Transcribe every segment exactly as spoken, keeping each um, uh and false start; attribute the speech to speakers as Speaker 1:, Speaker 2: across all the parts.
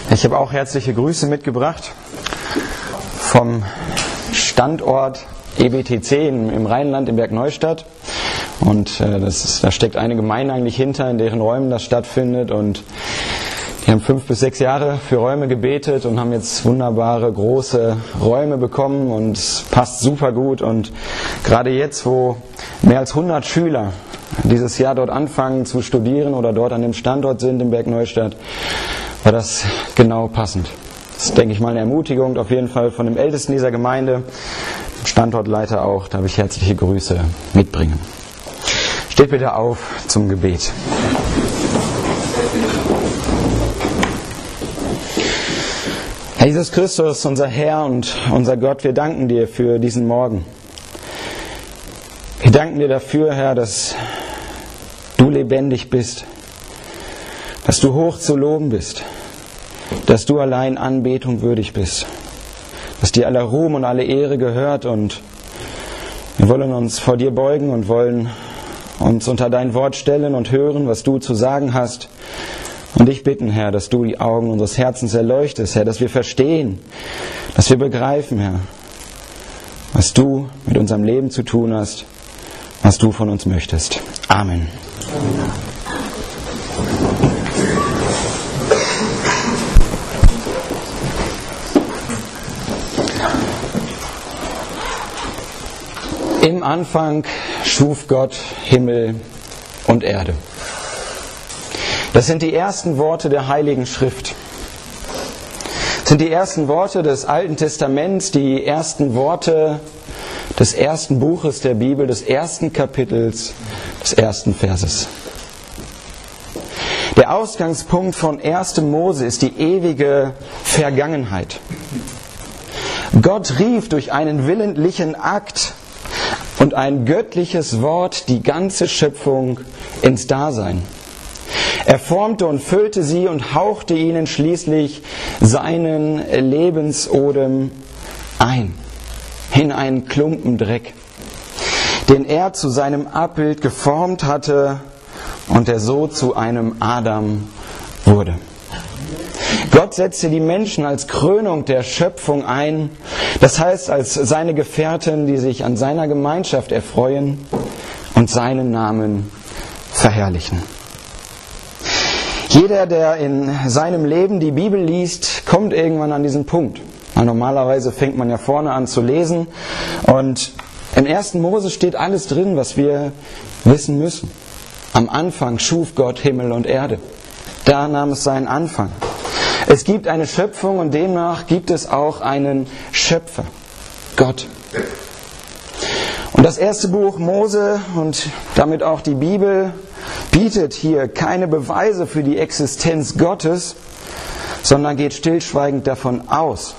Speaker 1: Ich habe auch herzliche Grüße mitgebracht vom Standort E B T C im Rheinland in Bergneustadt. Und äh, das ist, da steckt eine Gemeinde eigentlich hinter, in deren Räumen das stattfindet. Und die haben fünf bis sechs Jahre für Räume gebetet und haben jetzt wunderbare, große Räume bekommen. Und es passt super gut. Und gerade jetzt, wo mehr als hundert Schüler dieses Jahr dort anfangen zu studieren oder dort an dem Standort sind in Bergneustadt, war das genau passend. Das ist, denke ich mal, eine Ermutigung auf jeden Fall von dem Ältesten dieser Gemeinde, dem Standortleiter auch. Darf ich herzliche Grüße mitbringen. Steht bitte auf zum Gebet. Herr Jesus Christus, unser Herr und unser Gott, wir danken dir für diesen Morgen. Wir danken dir dafür, Herr, dass du lebendig bist, dass du hoch zu loben bist, dass du allein Anbetung würdig bist, dass dir aller Ruhm und alle Ehre gehört, und wir wollen uns vor dir beugen und wollen uns unter dein Wort stellen und hören, was du zu sagen hast. Und dich bitten, Herr, dass du die Augen unseres Herzens erleuchtest, Herr, dass wir verstehen, dass wir begreifen, Herr, was du mit unserem Leben zu tun hast, was du von uns möchtest. Amen. Im Anfang schuf Gott Himmel und Erde. Das sind die ersten Worte der Heiligen Schrift. Das sind die ersten Worte des Alten Testaments, die ersten Worte des ersten Buches der Bibel, des ersten Kapitels, des ersten Verses. Der Ausgangspunkt von erstem Mose ist die ewige Vergangenheit. Gott rief durch einen willentlichen Akt und ein göttliches Wort die ganze Schöpfung ins Dasein. Er formte und füllte sie und hauchte ihnen schließlich seinen Lebensodem ein, in einen Klumpen Dreck, den er zu seinem Abbild geformt hatte und der so zu einem Adam wurde. Gott setzte die Menschen als Krönung der Schöpfung ein, das heißt als seine Gefährten, die sich an seiner Gemeinschaft erfreuen und seinen Namen verherrlichen. Jeder, der in seinem Leben die Bibel liest, kommt irgendwann an diesen Punkt. Weil normalerweise fängt man ja vorne an zu lesen, und im ersten Mose steht alles drin, was wir wissen müssen. Am Anfang schuf Gott Himmel und Erde. Da nahm es seinen Anfang. Es gibt eine Schöpfung und demnach gibt es auch einen Schöpfer, Gott. Und das erste Buch Mose und damit auch die Bibel bietet hier keine Beweise für die Existenz Gottes, sondern geht stillschweigend davon aus,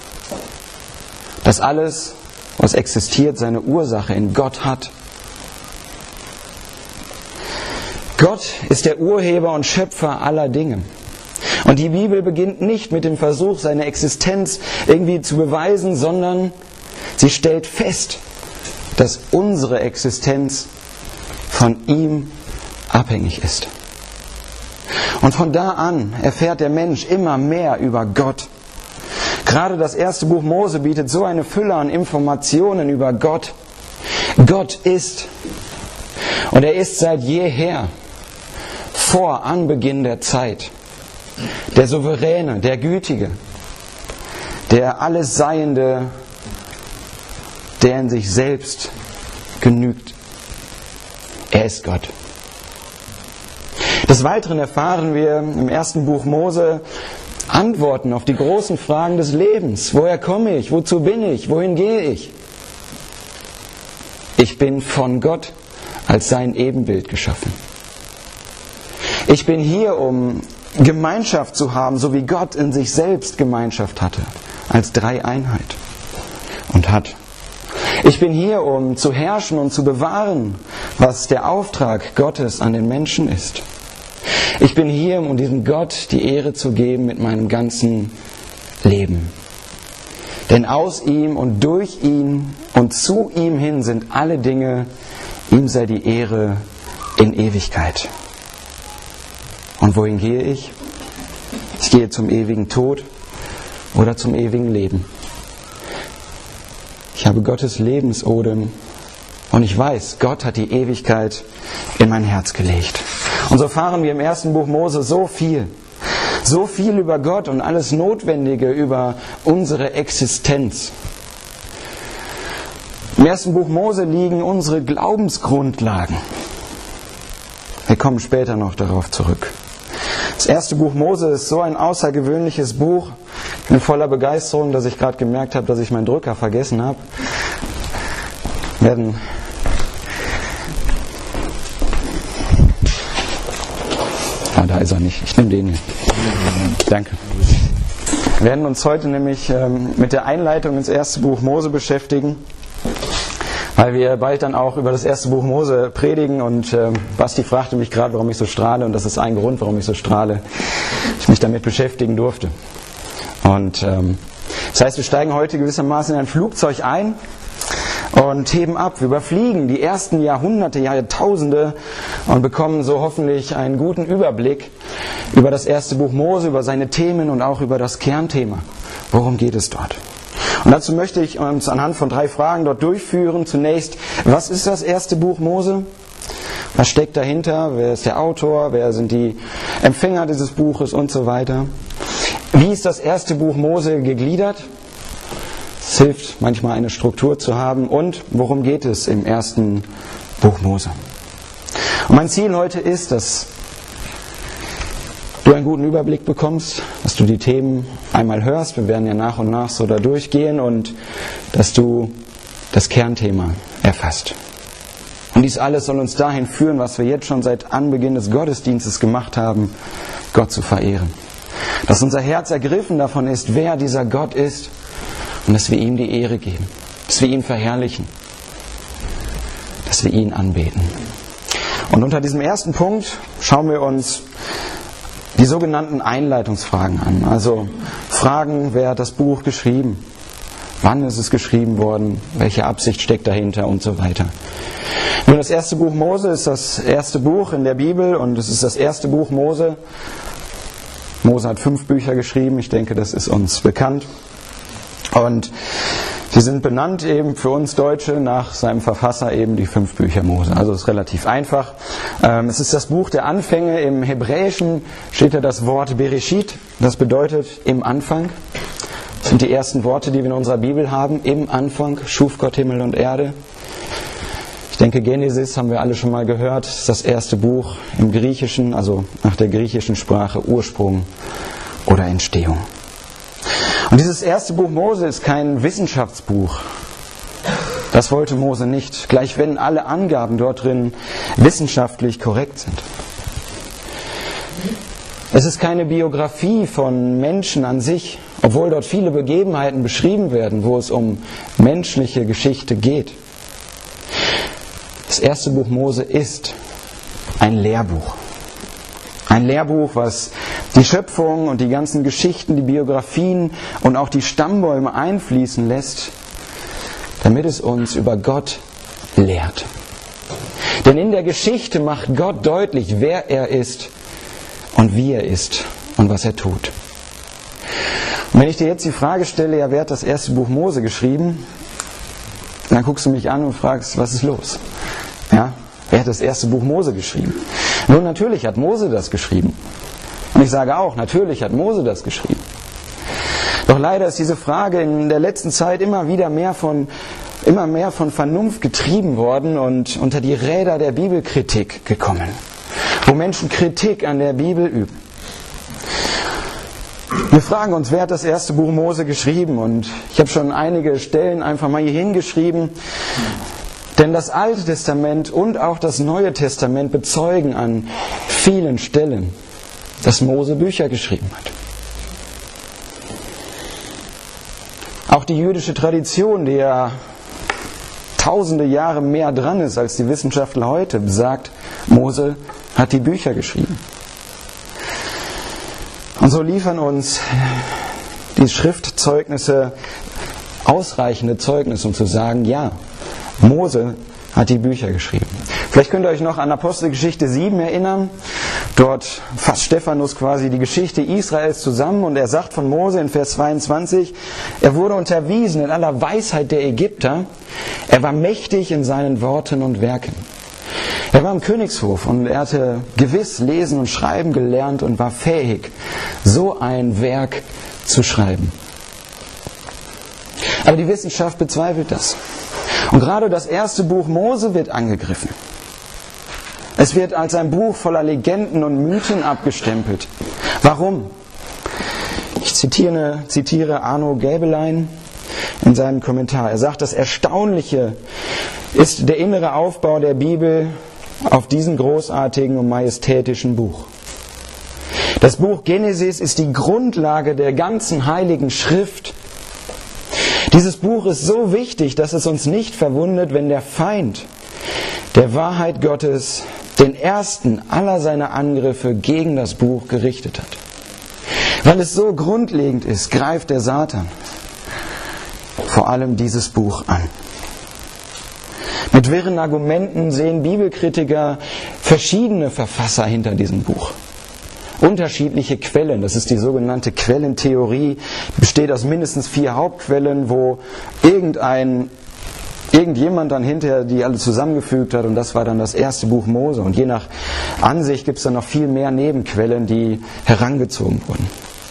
Speaker 1: dass alles, was existiert, seine Ursache in Gott hat. Gott ist der Urheber und Schöpfer aller Dinge. Und die Bibel beginnt nicht mit dem Versuch, seine Existenz irgendwie zu beweisen, sondern sie stellt fest, dass unsere Existenz von ihm abhängig ist. Und von da an erfährt der Mensch immer mehr über Gott. Gerade das erste Buch Mose bietet so eine Fülle an Informationen über Gott. Gott ist. Und er ist seit jeher, vor Anbeginn der Zeit, der Souveräne, der Gütige, der Allesseiende, der in sich selbst genügt. Er ist Gott. Des Weiteren erfahren wir im ersten Buch Mose Antworten auf die großen Fragen des Lebens. Woher komme ich? Wozu bin ich? Wohin gehe ich? Ich bin von Gott als sein Ebenbild geschaffen. Ich bin hier, um Gemeinschaft zu haben, so wie Gott in sich selbst Gemeinschaft hatte, als Dreieinheit und hat. Ich bin hier, um zu herrschen und zu bewahren, was der Auftrag Gottes an den Menschen ist. Ich bin hier, um diesem Gott die Ehre zu geben mit meinem ganzen Leben. Denn aus ihm und durch ihn und zu ihm hin sind alle Dinge, ihm sei die Ehre in Ewigkeit. Und wohin gehe ich? Ich gehe zum ewigen Tod oder zum ewigen Leben. Ich habe Gottes Lebensodem und ich weiß, Gott hat die Ewigkeit in mein Herz gelegt. Und so erfahren wir im ersten Buch Mose so viel. So viel über Gott und alles Notwendige über unsere Existenz. Im ersten Buch Mose liegen unsere Glaubensgrundlagen. Wir kommen später noch darauf zurück. Das erste Buch Mose ist so ein außergewöhnliches Buch. Ich bin voller Begeisterung, dass ich gerade gemerkt habe, dass ich meinen Drücker vergessen habe. Wir werden ah, da ist er nicht. Ich nehme den hier. Danke. Wir werden uns heute nämlich ähm, mit der Einleitung ins erste Buch Mose beschäftigen, weil wir bald dann auch über das erste Buch Mose predigen und ähm, Basti fragte mich gerade, warum ich so strahle, und das ist ein Grund, warum ich so strahle, ich mich damit beschäftigen durfte. Und ähm, das heißt, wir steigen heute gewissermaßen in ein Flugzeug ein und heben ab. Wir überfliegen die ersten Jahrhunderte, Jahrtausende und bekommen so hoffentlich einen guten Überblick über das erste Buch Mose, über seine Themen und auch über das Kernthema. Worum geht es dort? Und dazu möchte ich uns anhand von drei Fragen dort durchführen. Zunächst, was ist das erste Buch Mose? Was steckt dahinter? Wer ist der Autor? Wer sind die Empfänger dieses Buches und so weiter? Wie ist das erste Buch Mose gegliedert? Es hilft manchmal eine Struktur zu haben. Und worum geht es im ersten Buch Mose? Und mein Ziel heute ist, dass du einen guten Überblick bekommst, dass du die Themen einmal hörst, wir werden ja nach und nach so da durchgehen, und dass du das Kernthema erfasst. Und dies alles soll uns dahin führen, was wir jetzt schon seit Anbeginn des Gottesdienstes gemacht haben, Gott zu verehren. Dass unser Herz ergriffen davon ist, wer dieser Gott ist, und dass wir ihm die Ehre geben, dass wir ihn verherrlichen, dass wir ihn anbeten. Und unter diesem ersten Punkt schauen wir uns die sogenannten Einleitungsfragen an. Also Fragen, wer hat das Buch geschrieben? Wann ist es geschrieben worden? Welche Absicht steckt dahinter? Und so weiter. Nun, das erste Buch Mose ist das erste Buch in der Bibel und es ist das erste Buch Mose. Mose hat fünf Bücher geschrieben, ich denke, das ist uns bekannt. Und sie sind benannt eben für uns Deutsche nach seinem Verfasser eben die fünf Bücher Mose. Also es ist relativ einfach. Es ist das Buch der Anfänge. Im Hebräischen steht da das Wort Bereshit. Das bedeutet im Anfang. Das sind die ersten Worte, die wir in unserer Bibel haben. Im Anfang schuf Gott Himmel und Erde. Ich denke, Genesis haben wir alle schon mal gehört. Das ist das erste Buch im Griechischen, also nach der griechischen Sprache Ursprung oder Entstehung. Und dieses erste Buch Mose ist kein Wissenschaftsbuch. Das wollte Mose nicht, gleich wenn alle Angaben dort drin wissenschaftlich korrekt sind. Es ist keine Biografie von Menschen an sich, obwohl dort viele Begebenheiten beschrieben werden, wo es um menschliche Geschichte geht. Das erste Buch Mose ist ein Lehrbuch. Ein Lehrbuch, was die Schöpfung und die ganzen Geschichten, die Biografien und auch die Stammbäume einfließen lässt, damit es uns über Gott lehrt. Denn in der Geschichte macht Gott deutlich, wer er ist und wie er ist und was er tut. Und wenn ich dir jetzt die Frage stelle, ja, wer hat das erste Buch Mose geschrieben? Dann guckst du mich an und fragst, was ist los? Ja, wer hat das erste Buch Mose geschrieben? Nun, natürlich hat Mose das geschrieben. Und ich sage auch, natürlich hat Mose das geschrieben. Doch leider ist diese Frage in der letzten Zeit immer wieder mehr von, immer mehr von Vernunft getrieben worden und unter die Räder der Bibelkritik gekommen, wo Menschen Kritik an der Bibel üben. Wir fragen uns, wer hat das erste Buch Mose geschrieben? Und ich habe schon einige Stellen einfach mal hier hingeschrieben. Denn das Alte Testament und auch das Neue Testament bezeugen an vielen Stellen, dass Mose Bücher geschrieben hat. Auch die jüdische Tradition, die ja tausende Jahre mehr dran ist als die Wissenschaftler heute, besagt, Mose hat die Bücher geschrieben. Und so liefern uns die Schriftzeugnisse ausreichende Zeugnisse, um zu sagen, ja, Mose hat die Bücher geschrieben. Vielleicht könnt ihr euch noch an Apostelgeschichte sieben erinnern. Dort fasst Stephanus quasi die Geschichte Israels zusammen und er sagt von Mose in Vers zweiundzwanzig, er wurde unterwiesen in aller Weisheit der Ägypter, er war mächtig in seinen Worten und Werken. Er war im Königshof und er hatte gewiss lesen und schreiben gelernt und war fähig, so ein Werk zu schreiben. Aber die Wissenschaft bezweifelt das. Und gerade das erste Buch Mose wird angegriffen. Es wird als ein Buch voller Legenden und Mythen abgestempelt. Warum? Ich zitiere, zitiere Arno Gäbelein in seinem Kommentar. Er sagt, das Erstaunliche ist der innere Aufbau der Bibel auf diesem großartigen und majestätischen Buch. Das Buch Genesis ist die Grundlage der ganzen heiligen Schrift. Dieses Buch ist so wichtig, dass es uns nicht verwundert, wenn der Feind der Wahrheit Gottes den ersten aller seiner Angriffe gegen das Buch gerichtet hat. Weil es so grundlegend ist, greift der Satan vor allem dieses Buch an. Mit wirren Argumenten sehen Bibelkritiker verschiedene Verfasser hinter diesem Buch. Unterschiedliche Quellen, das ist die sogenannte Quellentheorie, besteht aus mindestens vier Hauptquellen, wo irgendein, irgendjemand dann hinterher die alle zusammengefügt hat und das war dann das erste Buch Mose. Und je nach Ansicht gibt es dann noch viel mehr Nebenquellen, die herangezogen wurden.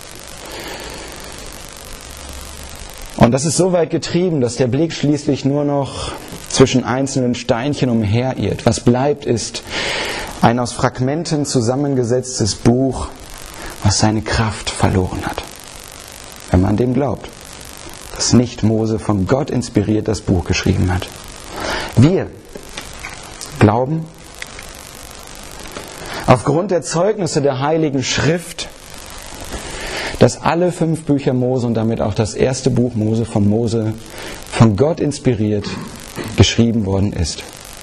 Speaker 1: Und das ist so weit getrieben, dass der Blick schließlich nur noch zwischen einzelnen Steinchen umherirrt. Was bleibt, ist ein aus Fragmenten zusammengesetztes Buch, was seine Kraft verloren hat. Wenn man dem glaubt, dass nicht Mose von Gott inspiriert das Buch geschrieben hat. Wir glauben, aufgrund der Zeugnisse der Heiligen Schrift, dass alle fünf Bücher Mose und damit auch das erste Buch Mose von Mose von Gott inspiriert geschrieben worden ist.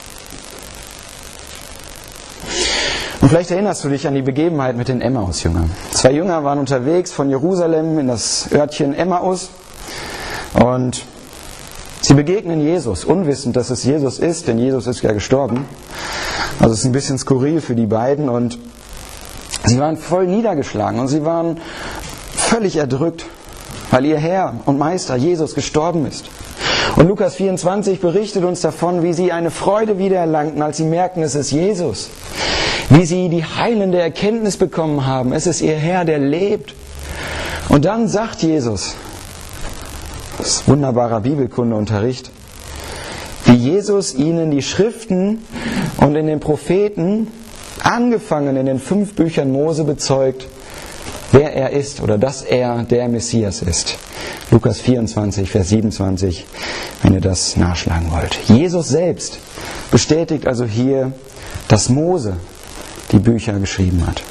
Speaker 1: Und vielleicht erinnerst du dich an die Begebenheit mit den Emmaus-Jüngern. Zwei Jünger waren unterwegs von Jerusalem in das Örtchen Emmaus und sie begegnen Jesus, unwissend, dass es Jesus ist, denn Jesus ist ja gestorben. Also es ist ein bisschen skurril für die beiden und sie waren voll niedergeschlagen und sie waren völlig erdrückt, weil ihr Herr und Meister Jesus gestorben ist. Und Lukas vierundzwanzig berichtet uns davon, wie sie eine Freude wiedererlangten, als sie merken, es ist Jesus. Wie sie die heilende Erkenntnis bekommen haben, es ist ihr Herr, der lebt. Und dann sagt Jesus, das ist wunderbarer Bibelkundeunterricht, wie Jesus ihnen die Schriften und in den Propheten, angefangen in den fünf Büchern Mose, bezeugt, wer er ist oder dass er der Messias ist. Lukas vierundzwanzig, Vers siebenundzwanzig, wenn ihr das nachschlagen wollt. Jesus selbst bestätigt also hier, dass Mose die Bücher geschrieben hat.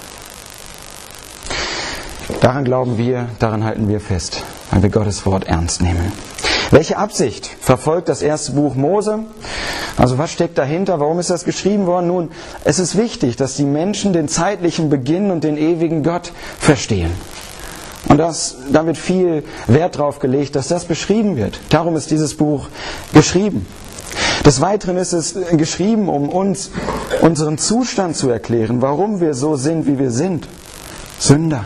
Speaker 1: Daran glauben wir, daran halten wir fest, weil wir Gottes Wort ernst nehmen. Welche Absicht verfolgt das erste Buch Mose? Also was steckt dahinter? Warum ist das geschrieben worden? Nun, es ist wichtig, dass die Menschen den zeitlichen Beginn und den ewigen Gott verstehen. Und das, da wird viel Wert drauf gelegt, dass das beschrieben wird. Darum ist dieses Buch geschrieben. Des Weiteren ist es geschrieben, um uns unseren Zustand zu erklären, warum wir so sind, wie wir sind. Sünder.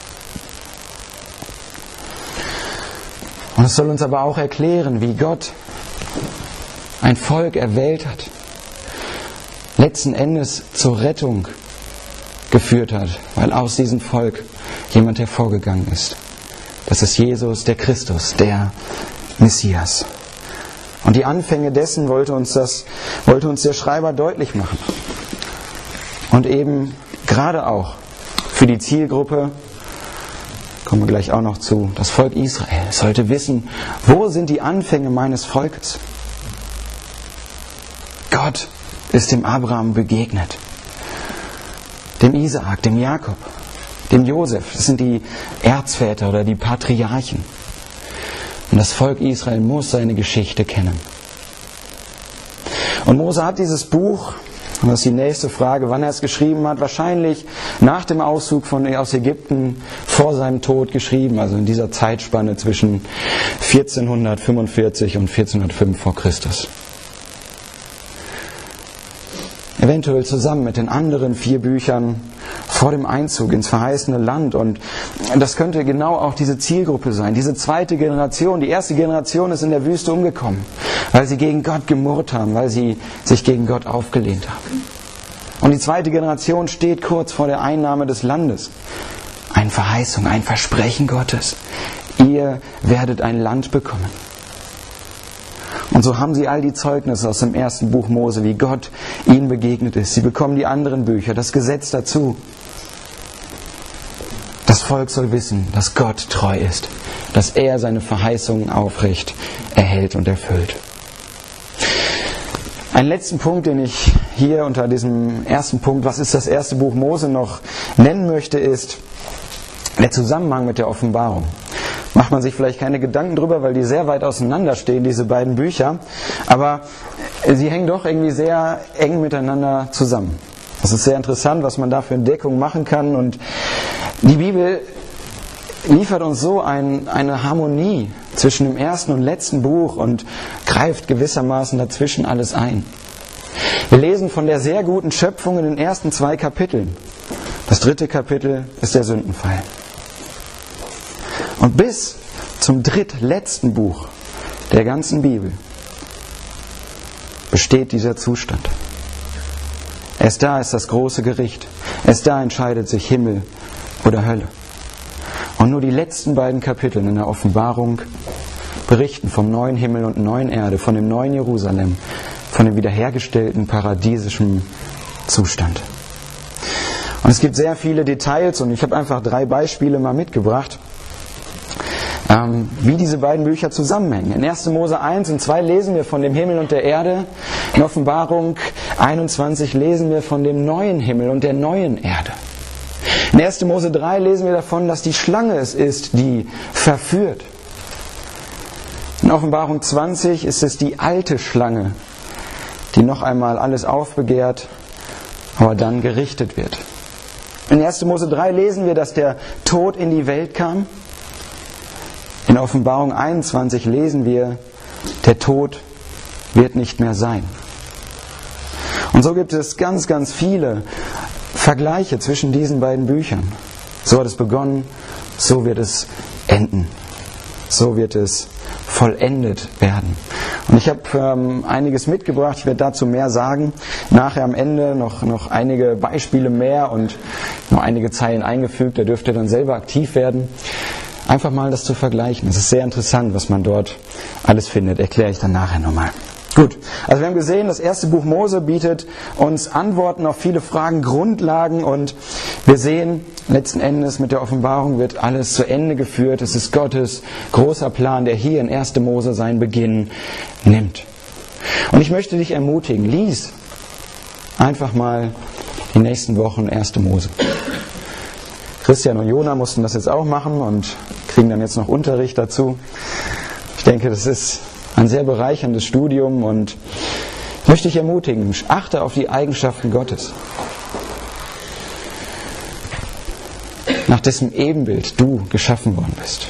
Speaker 1: Und es soll uns aber auch erklären, wie Gott ein Volk erwählt hat, letzten Endes zur Rettung geführt hat, weil aus diesem Volk jemand hervorgegangen ist. Das ist Jesus, der Christus, der Messias. Und die Anfänge dessen wollte uns, das, wollte uns der Schreiber deutlich machen. Und eben gerade auch für die Zielgruppe, kommen wir gleich auch noch zu, das Volk Israel sollte wissen, wo sind die Anfänge meines Volkes? Gott ist dem Abraham begegnet, dem Isaak, dem Jakob, dem Josef. Das sind die Erzväter oder die Patriarchen. Und das Volk Israel muss seine Geschichte kennen. Und Mose hat dieses Buch, und das ist die nächste Frage, wann er es geschrieben hat, wahrscheinlich nach dem Auszug von, aus Ägypten vor seinem Tod geschrieben, also in dieser Zeitspanne zwischen vierzehnhundertfünfundvierzig und vierzehnhundertfünf vor Christus. Eventuell zusammen mit den anderen vier Büchern vor dem Einzug ins verheißene Land. Und das könnte genau auch diese Zielgruppe sein, diese zweite Generation. Die erste Generation ist in der Wüste umgekommen, weil sie gegen Gott gemurrt haben, weil sie sich gegen Gott aufgelehnt haben. Und die zweite Generation steht kurz vor der Einnahme des Landes. Eine Verheißung, ein Versprechen Gottes. Ihr werdet ein Land bekommen. Und so haben sie all die Zeugnisse aus dem ersten Buch Mose, wie Gott ihnen begegnet ist. Sie bekommen die anderen Bücher, das Gesetz dazu. Das Volk soll wissen, dass Gott treu ist, dass er seine Verheißungen aufrecht erhält und erfüllt. Einen letzten Punkt, den ich hier unter diesem ersten Punkt, was ist das erste Buch Mose, noch nennen möchte, ist der Zusammenhang mit der Offenbarung. Macht man sich vielleicht keine Gedanken drüber, weil die sehr weit auseinander stehen, diese beiden Bücher. Aber sie hängen doch irgendwie sehr eng miteinander zusammen. Das ist sehr interessant, was man da für Entdeckungen machen kann. Und die Bibel liefert uns so ein, eine Harmonie zwischen dem ersten und letzten Buch und greift gewissermaßen dazwischen alles ein. Wir lesen von der sehr guten Schöpfung in den ersten zwei Kapiteln. Das dritte Kapitel ist der Sündenfall. Und bis zum drittletzten Buch der ganzen Bibel besteht dieser Zustand. Erst da ist das große Gericht. Erst da entscheidet sich Himmel oder Hölle. Und nur die letzten beiden Kapitel in der Offenbarung berichten vom neuen Himmel und neuen Erde, von dem neuen Jerusalem, von dem wiederhergestellten paradiesischen Zustand. Und es gibt sehr viele Details und ich habe einfach drei Beispiele mal mitgebracht, ähm, wie diese beiden Bücher zusammenhängen. In erster Mose eins und zwei lesen wir von dem Himmel und der Erde. In Offenbarung einundzwanzig lesen wir von dem neuen Himmel und der neuen Erde. In erster Mose drei lesen wir davon, dass die Schlange es ist, die verführt. In Offenbarung zwanzig ist es die alte Schlange, die noch einmal alles aufbegehrt, aber dann gerichtet wird. In erster Mose drei lesen wir, dass der Tod in die Welt kam. In Offenbarung einundzwanzig lesen wir, der Tod wird nicht mehr sein. Und so gibt es ganz, ganz viele Vergleiche zwischen diesen beiden Büchern. So hat es begonnen, so wird es enden. So wird es vollendet werden. Und ich habe ähm, einiges mitgebracht, ich werde dazu mehr sagen. Nachher am Ende noch, noch einige Beispiele mehr und noch einige Zeilen eingefügt, da dürft ihr dann selber aktiv werden. Einfach mal das zu vergleichen. Es ist sehr interessant, was man dort alles findet. Erkläre ich dann nachher nochmal. Gut, also wir haben gesehen, das erste Buch Mose bietet uns Antworten auf viele Fragen, Grundlagen und wir sehen, letzten Endes mit der Offenbarung wird alles zu Ende geführt. Es ist Gottes großer Plan, der hier in erster Mose seinen Beginn nimmt. Und ich möchte dich ermutigen, lies einfach mal die nächsten Wochen erster Mose. Christian und Jona mussten das jetzt auch machen und kriegen dann jetzt noch Unterricht dazu. Ich denke, das ist ein sehr bereicherndes Studium und ich möchte dich ermutigen, achte auf die Eigenschaften Gottes, nach dessen Ebenbild du geschaffen worden bist.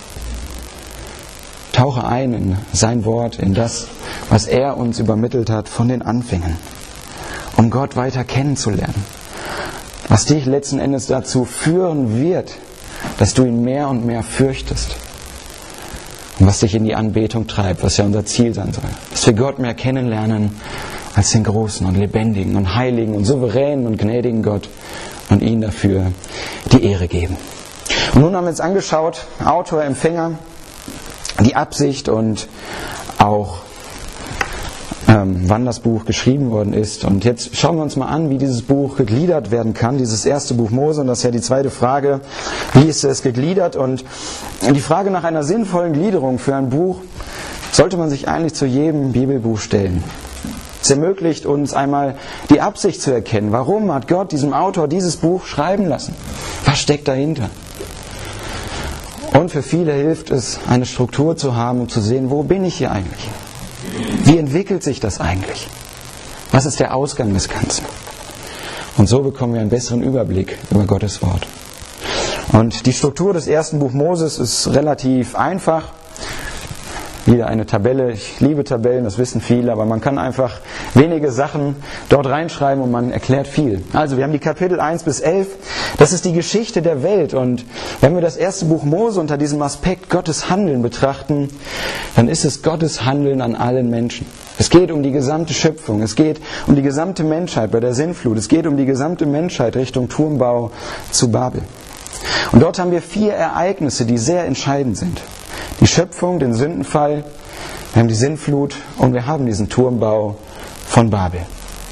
Speaker 1: Tauche ein in sein Wort, in das, was er uns übermittelt hat von den Anfängen, um Gott weiter kennenzulernen, was dich letzten Endes dazu führen wird, dass du ihn mehr und mehr fürchtest. Und was dich in die Anbetung treibt, was ja unser Ziel sein soll. Dass wir Gott mehr kennenlernen als den großen und lebendigen und heiligen und souveränen und gnädigen Gott und ihm dafür die Ehre geben. Und nun haben wir uns angeschaut, Autor, Empfänger, die Absicht und auch ähm, wann das Buch geschrieben worden ist. Und jetzt schauen wir uns mal an, wie dieses Buch gegliedert werden kann, dieses erste Buch Mose. Und das ist ja die zweite Frage, wie ist es gegliedert? Und die Frage nach einer sinnvollen Gliederung für ein Buch sollte man sich eigentlich zu jedem Bibelbuch stellen. Es ermöglicht uns einmal die Absicht zu erkennen. Warum hat Gott diesem Autor dieses Buch schreiben lassen? Was steckt dahinter? Und für viele hilft es, eine Struktur zu haben, um zu sehen, wo bin ich hier eigentlich? Wie entwickelt sich das eigentlich? Was ist der Ausgang des Ganzen? Und so bekommen wir einen besseren Überblick über Gottes Wort. Und die Struktur des ersten Buch Moses ist relativ einfach. wieder eine Tabelle. Ich liebe Tabellen, das wissen viele, aber man kann einfach wenige Sachen dort reinschreiben und man erklärt viel. Also wir haben die Kapitel eins bis elf. Das ist die Geschichte der Welt. Und wenn wir das erste Buch Mose unter diesem Aspekt Gottes Handeln betrachten, dann ist es Gottes Handeln an allen Menschen. Es geht um die gesamte Schöpfung. Es geht um die gesamte Menschheit bei der Sintflut. Es geht um die gesamte Menschheit Richtung Turmbau zu Babel. Und dort haben wir vier Ereignisse, die sehr entscheidend sind. Die Schöpfung, den Sündenfall, wir haben die Sintflut und wir haben diesen Turmbau von Babel.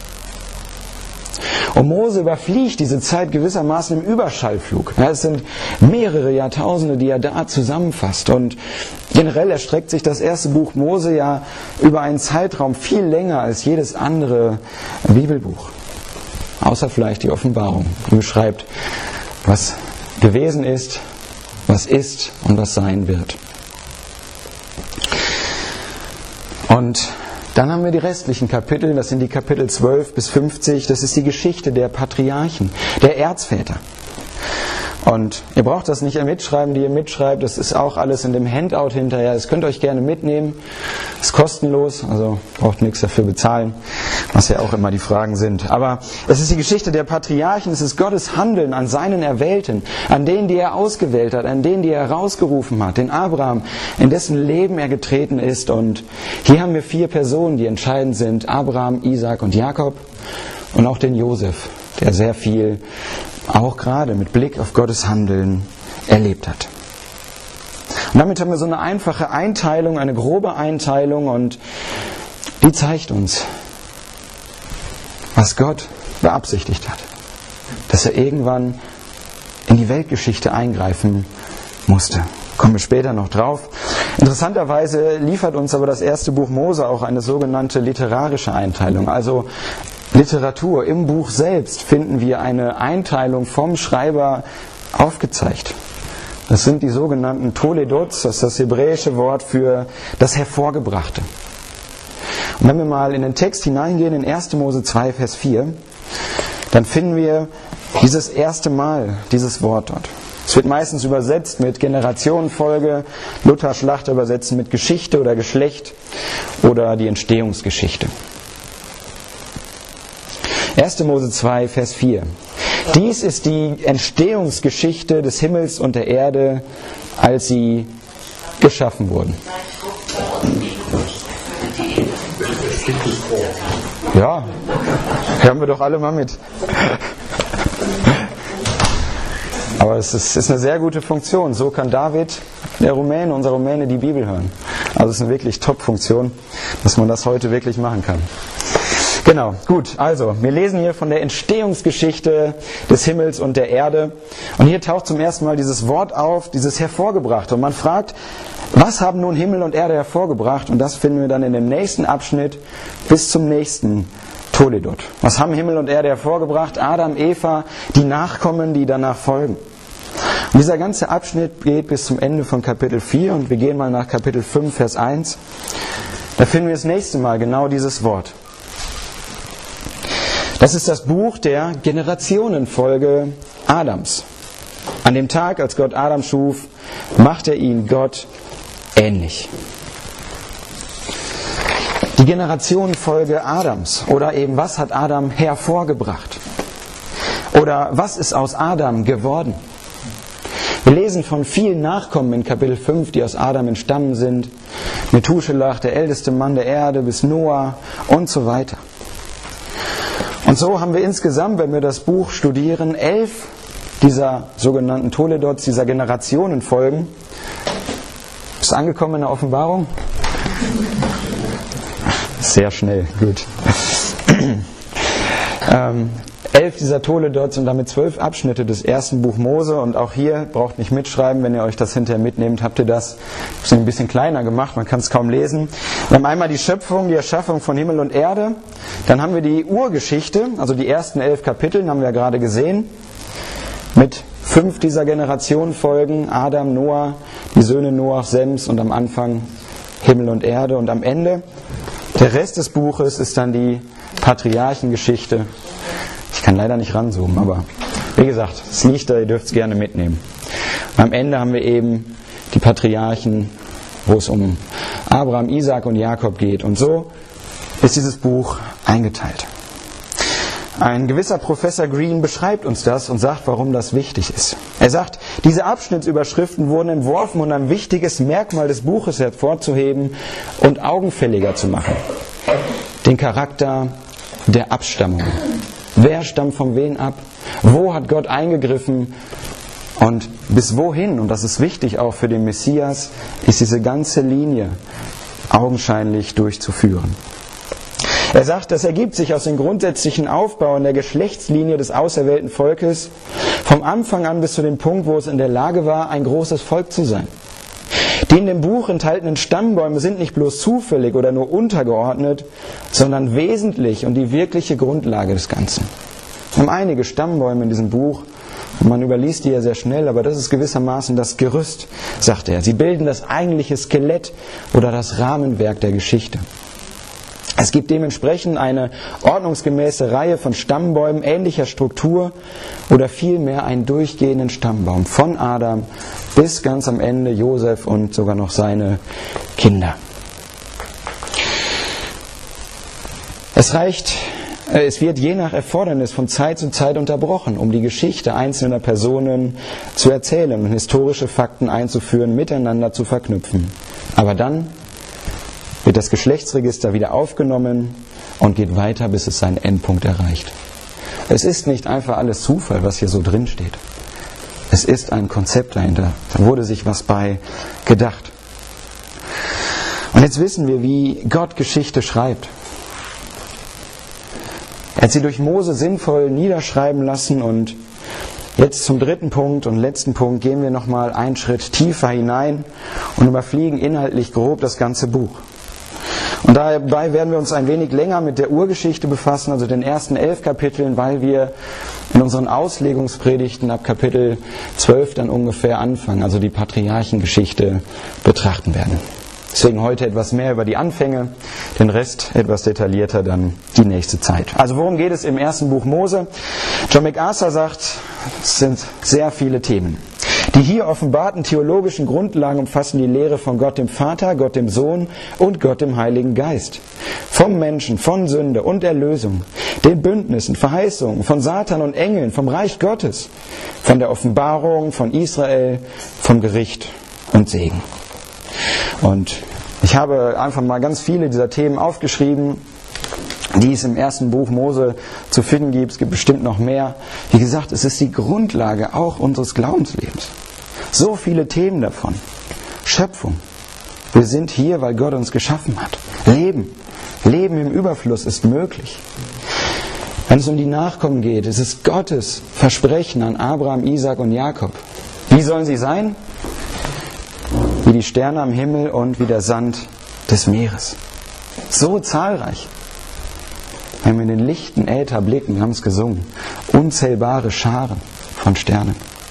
Speaker 1: Und Mose überfliegt diese Zeit gewissermaßen im Überschallflug. Ja, es sind mehrere Jahrtausende, die er da zusammenfasst. Und generell erstreckt sich das erste Buch Mose ja über einen Zeitraum viel länger als jedes andere Bibelbuch. Außer vielleicht die Offenbarung, die beschreibt, was gewesen ist, was ist und was sein wird. Und dann haben wir die restlichen Kapitel, das sind die Kapitel zwölf bis fünfzig, das ist die Geschichte der Patriarchen, der Erzväter. Und ihr braucht das nicht mitschreiben, die ihr mitschreibt, das ist auch alles in dem Handout hinterher, das könnt ihr euch gerne mitnehmen, ist kostenlos, also braucht nichts dafür bezahlen, was ja auch immer die Fragen sind. Aber es ist die Geschichte der Patriarchen, es ist Gottes Handeln an seinen Erwählten, an denen, die er ausgewählt hat, an denen, die er herausgerufen hat, den Abraham, in dessen Leben er getreten ist. Und hier haben wir vier Personen, die entscheidend sind, Abraham, Isaak und Jakob und auch den Josef, der sehr viel auch gerade mit Blick auf Gottes Handeln erlebt hat. Und damit haben wir so eine einfache Einteilung, eine grobe Einteilung und die zeigt uns, was Gott beabsichtigt hat. Dass er irgendwann in die Weltgeschichte eingreifen musste. Kommen wir später noch drauf. Interessanterweise liefert uns aber das erste Buch Mose auch eine sogenannte literarische Einteilung. Also Literatur. Im Buch selbst finden wir eine Einteilung vom Schreiber aufgezeigt. Das sind die sogenannten Toledot, das ist das hebräische Wort für das Hervorgebrachte. Und wenn wir mal in den Text hineingehen, in erste Mose zwei, Vers vier, dann finden wir dieses erste Mal, dieses Wort dort. Es wird meistens übersetzt mit Generationenfolge, Luther Schlachter übersetzen mit Geschichte oder Geschlecht oder die Entstehungsgeschichte. erste Mose zwei, Vers vier. Dies ist die Entstehungsgeschichte des Himmels und der Erde, als sie geschaffen wurden. Ja, hören wir doch alle mal mit. Aber es ist, ist eine sehr gute Funktion. So kann David, der Rumäne, unser Rumäne, die Bibel hören. Also es ist eine wirklich Top-Funktion, dass man das heute wirklich machen kann. Genau, gut, also wir lesen hier von der Entstehungsgeschichte des Himmels und der Erde. Und hier taucht zum ersten Mal dieses Wort auf, dieses Hervorgebrachte. Und man fragt, was haben nun Himmel und Erde hervorgebracht? Und das finden wir dann in dem nächsten Abschnitt bis zum nächsten Toledot. Was haben Himmel und Erde hervorgebracht? Adam, Eva, die Nachkommen, die danach folgen. Und dieser ganze Abschnitt geht bis zum Ende von Kapitel vier und wir gehen mal nach Kapitel fünf, Vers eins. Da finden wir das nächste Mal genau dieses Wort. Das ist das Buch der Generationenfolge Adams. An dem Tag, als Gott Adam schuf, macht er ihn Gott ähnlich. Die Generationenfolge Adams. Oder eben, was hat Adam hervorgebracht? Oder was ist aus Adam geworden? Wir lesen von vielen Nachkommen in Kapitel fünf, die aus Adam entstammen sind. Methuselah, der älteste Mann der Erde, bis Noah und so weiter. Und so haben wir insgesamt, wenn wir das Buch studieren, elf dieser sogenannten Toledots, dieser Generationenfolgen. Bist du angekommen in der Offenbarung? Sehr schnell, gut. ähm, elf dieser Toledots und damit zwölf Abschnitte des ersten Buch Mose. Und auch hier braucht nicht mitschreiben, wenn ihr euch das hinterher mitnehmt, habt ihr das ein bisschen kleiner gemacht, man kann es kaum lesen. Wir haben einmal die Schöpfung, die Erschaffung von Himmel und Erde. Dann haben wir die Urgeschichte, also die ersten elf Kapitel, haben wir ja gerade gesehen, mit fünf dieser Generationenfolgen, Adam, Noah, die Söhne Noach, Sems und am Anfang Himmel und Erde. Und am Ende, der Rest des Buches ist dann die Patriarchengeschichte. Ich kann leider nicht ranzoomen, aber wie gesagt, es liegt da, ihr dürft es gerne mitnehmen. Und am Ende haben wir eben die Patriarchen, wo es um Abraham, Isaak und Jakob geht. Und so ist dieses Buch eingeteilt. Ein gewisser Professor Green beschreibt uns das und sagt, warum das wichtig ist. Er sagt, diese Abschnittsüberschriften wurden entworfen, um ein wichtiges Merkmal des Buches hervorzuheben und augenfälliger zu machen. Den Charakter der Abstammung. Wer stammt von wen ab? Wo hat Gott eingegriffen? Und bis wohin, und das ist wichtig auch für den Messias, ist diese ganze Linie augenscheinlich durchzuführen. Er sagt, das ergibt sich aus dem grundsätzlichen Aufbau in der Geschlechtslinie des auserwählten Volkes vom Anfang an bis zu dem Punkt, wo es in der Lage war, ein großes Volk zu sein. Die in dem Buch enthaltenen Stammbäume sind nicht bloß zufällig oder nur untergeordnet, sondern wesentlich und die wirkliche Grundlage des Ganzen. Wir haben einige Stammbäume in diesem Buch, und man überliest die ja sehr schnell, aber das ist gewissermaßen das Gerüst, sagt er. Sie bilden das eigentliche Skelett oder das Rahmenwerk der Geschichte. Es gibt dementsprechend eine ordnungsgemäße Reihe von Stammbäumen ähnlicher Struktur oder vielmehr einen durchgehenden Stammbaum von Adam bis ganz am Ende Josef und sogar noch seine Kinder. Es reicht, es wird je nach Erfordernis von Zeit zu Zeit unterbrochen, um die Geschichte einzelner Personen zu erzählen und historische Fakten einzuführen, miteinander zu verknüpfen. Aber dann wird das Geschlechtsregister wieder aufgenommen und geht weiter, bis es seinen Endpunkt erreicht. Es ist nicht einfach alles Zufall, was hier so drin steht. Es ist ein Konzept dahinter. Da wurde sich was bei gedacht. Und jetzt wissen wir, wie Gott Geschichte schreibt. Er hat sie durch Mose sinnvoll niederschreiben lassen und jetzt zum dritten Punkt und letzten Punkt gehen wir nochmal einen Schritt tiefer hinein und überfliegen inhaltlich grob das ganze Buch. Und dabei werden wir uns ein wenig länger mit der Urgeschichte befassen, also den ersten elf Kapiteln, weil wir in unseren Auslegungspredigten ab Kapitel zwölf dann ungefähr anfangen, also die Patriarchengeschichte betrachten werden. Deswegen heute etwas mehr über die Anfänge, den Rest etwas detaillierter dann die nächste Zeit. Also worum geht es im ersten Buch Mose? John MacArthur sagt, es sind sehr viele Themen. Die hier offenbarten theologischen Grundlagen umfassen die Lehre von Gott dem Vater, Gott dem Sohn und Gott dem Heiligen Geist. Vom Menschen, von Sünde und Erlösung, den Bündnissen, Verheißungen, von Satan und Engeln, vom Reich Gottes, von der Offenbarung, von Israel, vom Gericht und Segen. Und ich habe einfach mal ganz viele dieser Themen aufgeschrieben, die es im ersten Buch Mose zu finden gibt. Es gibt bestimmt noch mehr. Wie gesagt, es ist die Grundlage auch unseres Glaubenslebens. So viele Themen davon. Schöpfung. Wir sind hier, weil Gott uns geschaffen hat. Leben. Leben im Überfluss ist möglich. Wenn es um die Nachkommen geht, es ist Gottes Versprechen an Abraham, Isaak und Jakob. Wie sollen sie sein? Wie die Sterne am Himmel und wie der Sand des Meeres. So zahlreich. Wenn wir in den lichten Äther blicken, wir haben es gesungen, unzählbare Scharen von Sternen.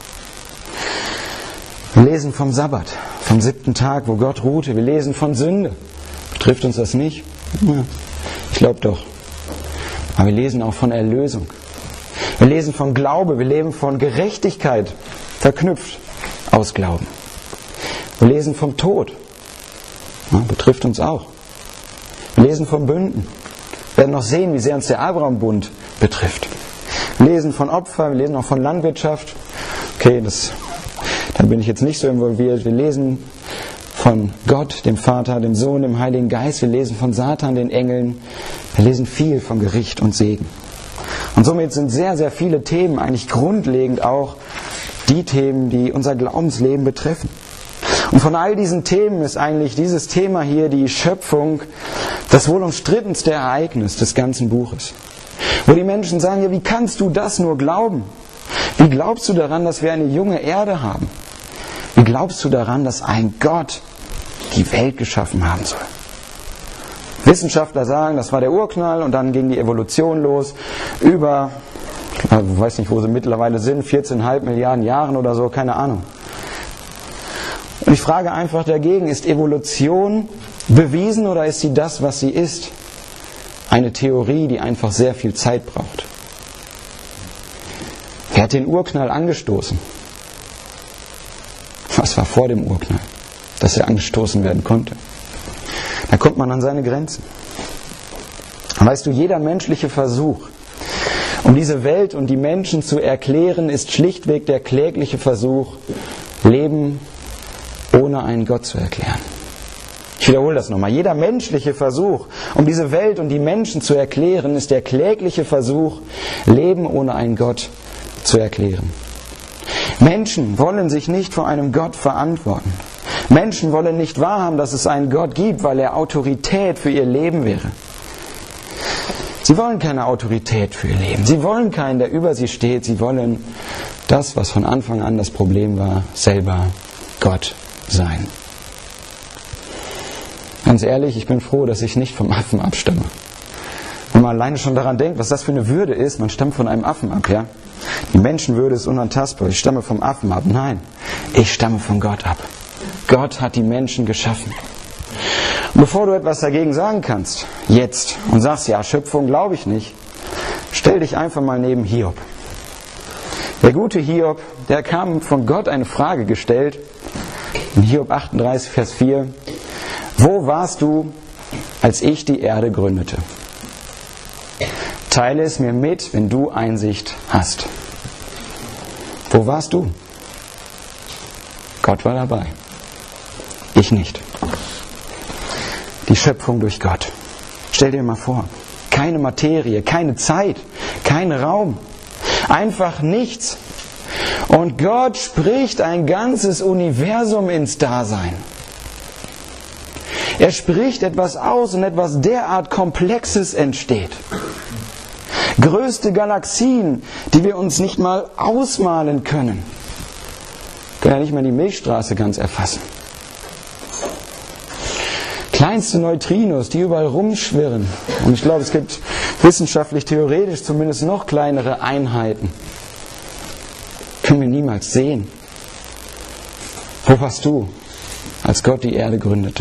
Speaker 1: Wir lesen vom Sabbat, vom siebten Tag, wo Gott ruhte. Wir lesen von Sünde. Betrifft uns das nicht? Ja, ich glaube doch. Aber wir lesen auch von Erlösung. Wir lesen von Glaube, wir leben von Gerechtigkeit, verknüpft aus Glauben. Wir lesen vom Tod. Ja, betrifft uns auch. Wir lesen von Bünden. Wir werden noch sehen, wie sehr uns der Abraham-Bund betrifft. Wir lesen von Opfer, wir lesen auch von Landwirtschaft. Okay, das, da bin ich jetzt nicht so involviert. Wir lesen von Gott, dem Vater, dem Sohn, dem Heiligen Geist. Wir lesen von Satan, den Engeln. Wir lesen viel von Gericht und Segen. Und somit sind sehr, sehr viele Themen eigentlich grundlegend auch die Themen, die unser Glaubensleben betreffen. Und von all diesen Themen ist eigentlich dieses Thema hier, die Schöpfung, das wohl umstrittenste Ereignis des ganzen Buches. Wo die Menschen sagen, ja, wie kannst du das nur glauben? Wie glaubst du daran, dass wir eine junge Erde haben? Wie glaubst du daran, dass ein Gott die Welt geschaffen haben soll? Wissenschaftler sagen, das war der Urknall und dann ging die Evolution los über, ich weiß nicht, wo sie mittlerweile sind, vierzehn Komma fünf Milliarden Jahren oder so, keine Ahnung. Und ich frage einfach dagegen, ist Evolution bewiesen oder ist sie das, was sie ist? Eine Theorie, die einfach sehr viel Zeit braucht. Wer hat den Urknall angestoßen? Was war vor dem Urknall, dass er angestoßen werden konnte? Da kommt man an seine Grenzen. Weißt du, jeder menschliche Versuch, um diese Welt und die Menschen zu erklären, ist schlichtweg der klägliche Versuch, Leben ohne einen Gott zu erklären. Ich wiederhole das nochmal. Jeder menschliche Versuch, um diese Welt und die Menschen zu erklären, ist der klägliche Versuch, Leben ohne einen Gott zu erklären. Menschen wollen sich nicht vor einem Gott verantworten. Menschen wollen nicht wahrhaben, dass es einen Gott gibt, weil er Autorität für ihr Leben wäre. Sie wollen keine Autorität für ihr Leben. Sie wollen keinen, der über sie steht. Sie wollen das, was von Anfang an das Problem war, selber Gott sein. Ganz ehrlich, ich bin froh, dass ich nicht vom Affen abstamme. Wenn man alleine schon daran denkt, was das für eine Würde ist, man stammt von einem Affen ab, ja? Die Menschenwürde ist unantastbar. Ich stamme vom Affen ab. Nein, ich stamme von Gott ab. Gott hat die Menschen geschaffen. Und bevor du etwas dagegen sagen kannst, jetzt, und sagst, ja, Schöpfung glaube ich nicht, stell dich einfach mal neben Hiob. Der gute Hiob, der kam von Gott eine Frage gestellt, in Hiob achtunddreißig, Vers vier, wo warst du, als ich die Erde gründete? Teile es mir mit, wenn du Einsicht hast. Wo warst du? Gott war dabei. Ich nicht. Die Schöpfung durch Gott. Stell dir mal vor, keine Materie, keine Zeit, kein Raum, einfach nichts. Und Gott spricht ein ganzes Universum ins Dasein. Er spricht etwas aus und etwas derart Komplexes entsteht. Größte Galaxien, die wir uns nicht mal ausmalen können. Können ja nicht mal die Milchstraße ganz erfassen. Kleinste Neutrinos, die überall rumschwirren. Und ich glaube, es gibt wissenschaftlich, theoretisch zumindest noch kleinere Einheiten. Können wir niemals sehen. Wo warst du, als Gott die Erde gründete?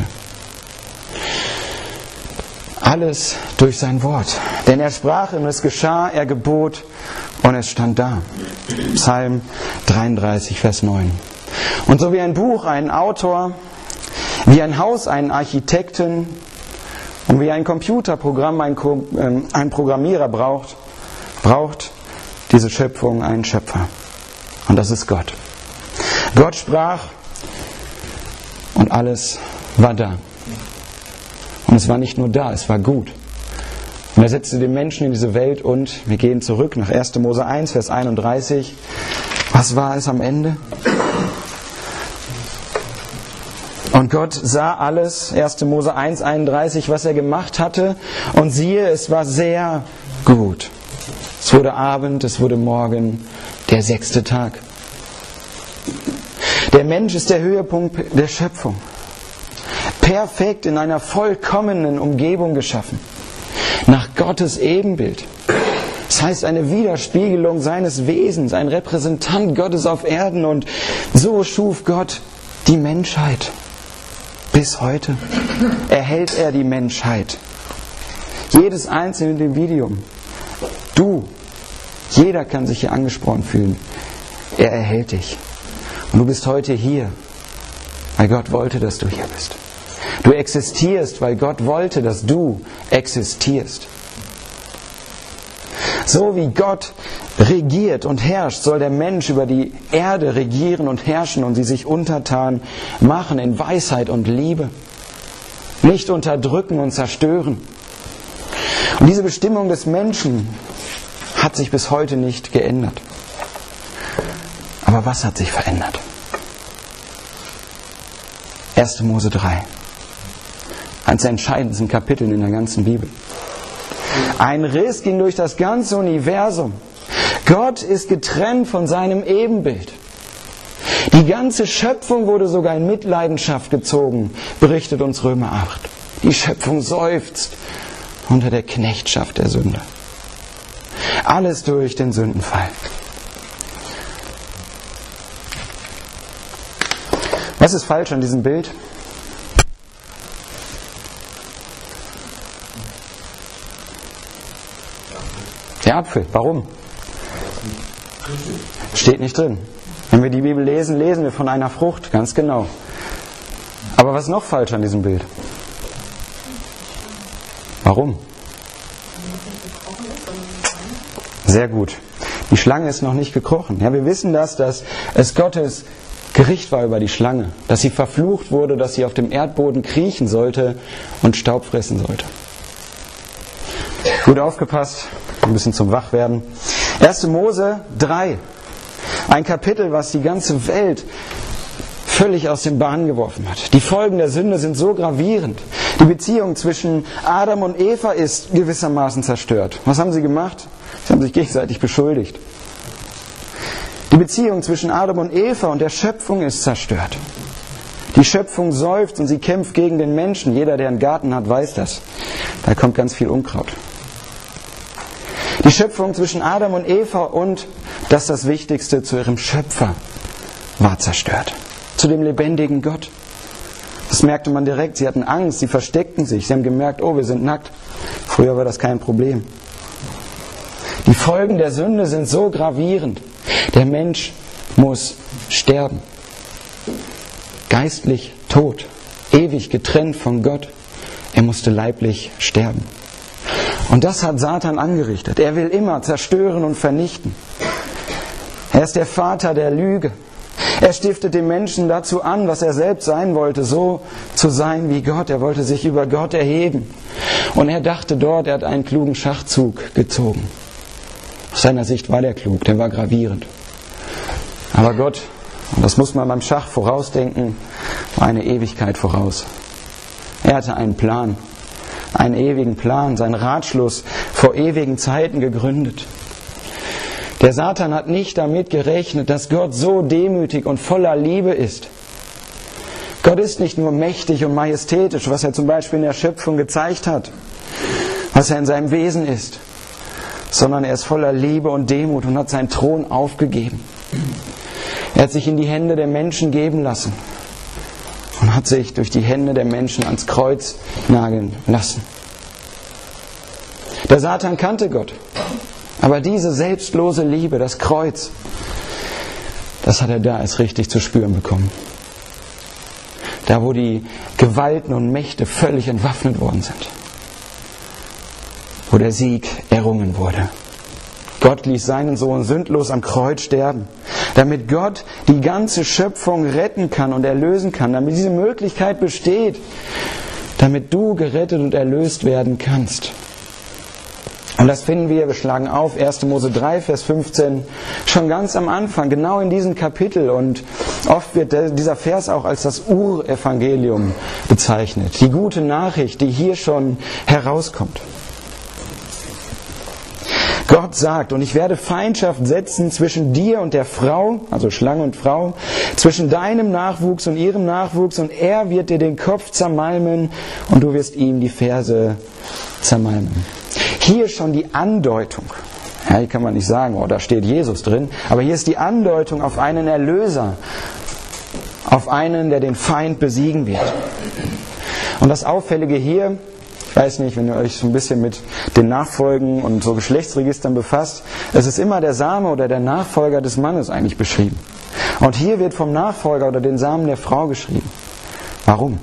Speaker 1: Alles durch sein Wort. Denn er sprach und es geschah, er gebot und es stand da. Psalm dreiunddreißig, Vers neun. Und so wie ein Buch einen Autor, wie ein Haus einen Architekten und wie ein Computerprogramm ein, ein Programmierer braucht, braucht diese Schöpfung einen Schöpfer. Und das ist Gott. Gott sprach und alles war da. Und es war nicht nur da, es war gut. Und er setzte den Menschen in diese Welt und wir gehen zurück nach erster Mose eins, Vers einunddreißig. Was war es am Ende? Und Gott sah alles, erster Mose eins, einunddreißig, was er gemacht hatte. Und siehe, es war sehr gut. Es wurde Abend, es wurde Morgen, der sechste Tag. Der Mensch ist der Höhepunkt der Schöpfung. Perfekt in einer vollkommenen Umgebung geschaffen. Nach Gottes Ebenbild. Das heißt eine Widerspiegelung seines Wesens, ein Repräsentant Gottes auf Erden. Und so schuf Gott die Menschheit. Bis heute erhält er die Menschheit. Jedes einzelne Individuum. Du, jeder kann sich hier angesprochen fühlen. Er erhält dich. Und du bist heute hier, weil Gott wollte, dass du hier bist. Du existierst, weil Gott wollte, dass du existierst. So wie Gott regiert und herrscht, soll der Mensch über die Erde regieren und herrschen und sie sich untertan machen in Weisheit und Liebe. Nicht unterdrücken und zerstören. Und diese Bestimmung des Menschen hat sich bis heute nicht geändert. Aber was hat sich verändert? erster Mose drei. Eines der entscheidendsten Kapitel in der ganzen Bibel. Ein Riss ging durch das ganze Universum. Gott ist getrennt von seinem Ebenbild. Die ganze Schöpfung wurde sogar in Mitleidenschaft gezogen, berichtet uns Römer acht. Die Schöpfung seufzt unter der Knechtschaft der Sünde. Alles durch den Sündenfall. Was ist falsch an diesem Bild? Der Apfel. Warum? Steht nicht drin. Wenn wir die Bibel lesen, lesen wir von einer Frucht, ganz genau. Aber was ist noch falsch an diesem Bild? Warum? Sehr gut. Die Schlange ist noch nicht gekrochen. Ja, wir wissen das, dass es Gottes Gericht war über die Schlange, dass sie verflucht wurde, dass sie auf dem Erdboden kriechen sollte und Staub fressen sollte. Gut aufgepasst, ein bisschen zum Wachwerden. erster Mose drei. Ein Kapitel, was die ganze Welt völlig aus den Bahnen geworfen hat. Die Folgen der Sünde sind so gravierend. Die Beziehung zwischen Adam und Eva ist gewissermaßen zerstört. Was haben sie gemacht? Sie haben sich gegenseitig beschuldigt. Die Beziehung zwischen Adam und Eva und der Schöpfung ist zerstört. Die Schöpfung seufzt und sie kämpft gegen den Menschen. Jeder, der einen Garten hat, weiß das. Da kommt ganz viel Unkraut. Die Schöpfung zwischen Adam und Eva und, das ist das Wichtigste, zu ihrem Schöpfer war zerstört. Zu dem lebendigen Gott. Das merkte man direkt. Sie hatten Angst, sie versteckten sich. Sie haben gemerkt, oh, wir sind nackt. Früher war das kein Problem. Die Folgen der Sünde sind so gravierend. Der Mensch muss sterben. Geistlich tot. Ewig getrennt von Gott. Er musste leiblich sterben. Und das hat Satan angerichtet. Er will immer zerstören und vernichten. Er ist der Vater der Lüge. Er stiftet den Menschen dazu an, was er selbst sein wollte, so zu sein wie Gott. Er wollte sich über Gott erheben. Und er dachte dort, er hat einen klugen Schachzug gezogen. Aus seiner Sicht war der klug, der war gravierend. Aber Gott, und das muss man beim Schach vorausdenken, war eine Ewigkeit voraus. Er hatte einen Plan, einen ewigen Plan, seinen Ratschluss vor ewigen Zeiten gegründet. Der Satan hat nicht damit gerechnet, dass Gott so demütig und voller Liebe ist. Gott ist nicht nur mächtig und majestätisch, was er zum Beispiel in der Schöpfung gezeigt hat, was er in seinem Wesen ist, sondern er ist voller Liebe und Demut und hat seinen Thron aufgegeben. Er hat sich in die Hände der Menschen geben lassen und hat sich durch die Hände der Menschen ans Kreuz nageln lassen. Der Satan kannte Gott, aber diese selbstlose Liebe, das Kreuz, das hat er da erst richtig zu spüren bekommen. Da, wo die Gewalten und Mächte völlig entwaffnet worden sind. Wo der Sieg errungen wurde. Gott ließ seinen Sohn sündlos am Kreuz sterben, damit Gott die ganze Schöpfung retten kann und erlösen kann, damit diese Möglichkeit besteht, damit du gerettet und erlöst werden kannst. Und das finden wir, wir schlagen auf, erster Mose drei, Vers fünfzehn, schon ganz am Anfang, genau in diesem Kapitel. Und oft wird dieser Vers auch als das Urevangelium bezeichnet. Die gute Nachricht, die hier schon herauskommt. Gott sagt, und ich werde Feindschaft setzen zwischen dir und der Frau, also Schlange und Frau, zwischen deinem Nachwuchs und ihrem Nachwuchs, und er wird dir den Kopf zermalmen und du wirst ihm die Ferse zermalmen. Hier schon die Andeutung. Ja, hier kann man nicht sagen, oh, da steht Jesus drin, aber hier ist die Andeutung auf einen Erlöser, auf einen, der den Feind besiegen wird. Und das Auffällige hier, ich weiß nicht, wenn ihr euch so ein bisschen mit den Nachfolgen und so Geschlechtsregistern befasst, es ist immer der Same oder der Nachfolger des Mannes eigentlich beschrieben. Und hier wird vom Nachfolger oder den Samen der Frau geschrieben. Warum?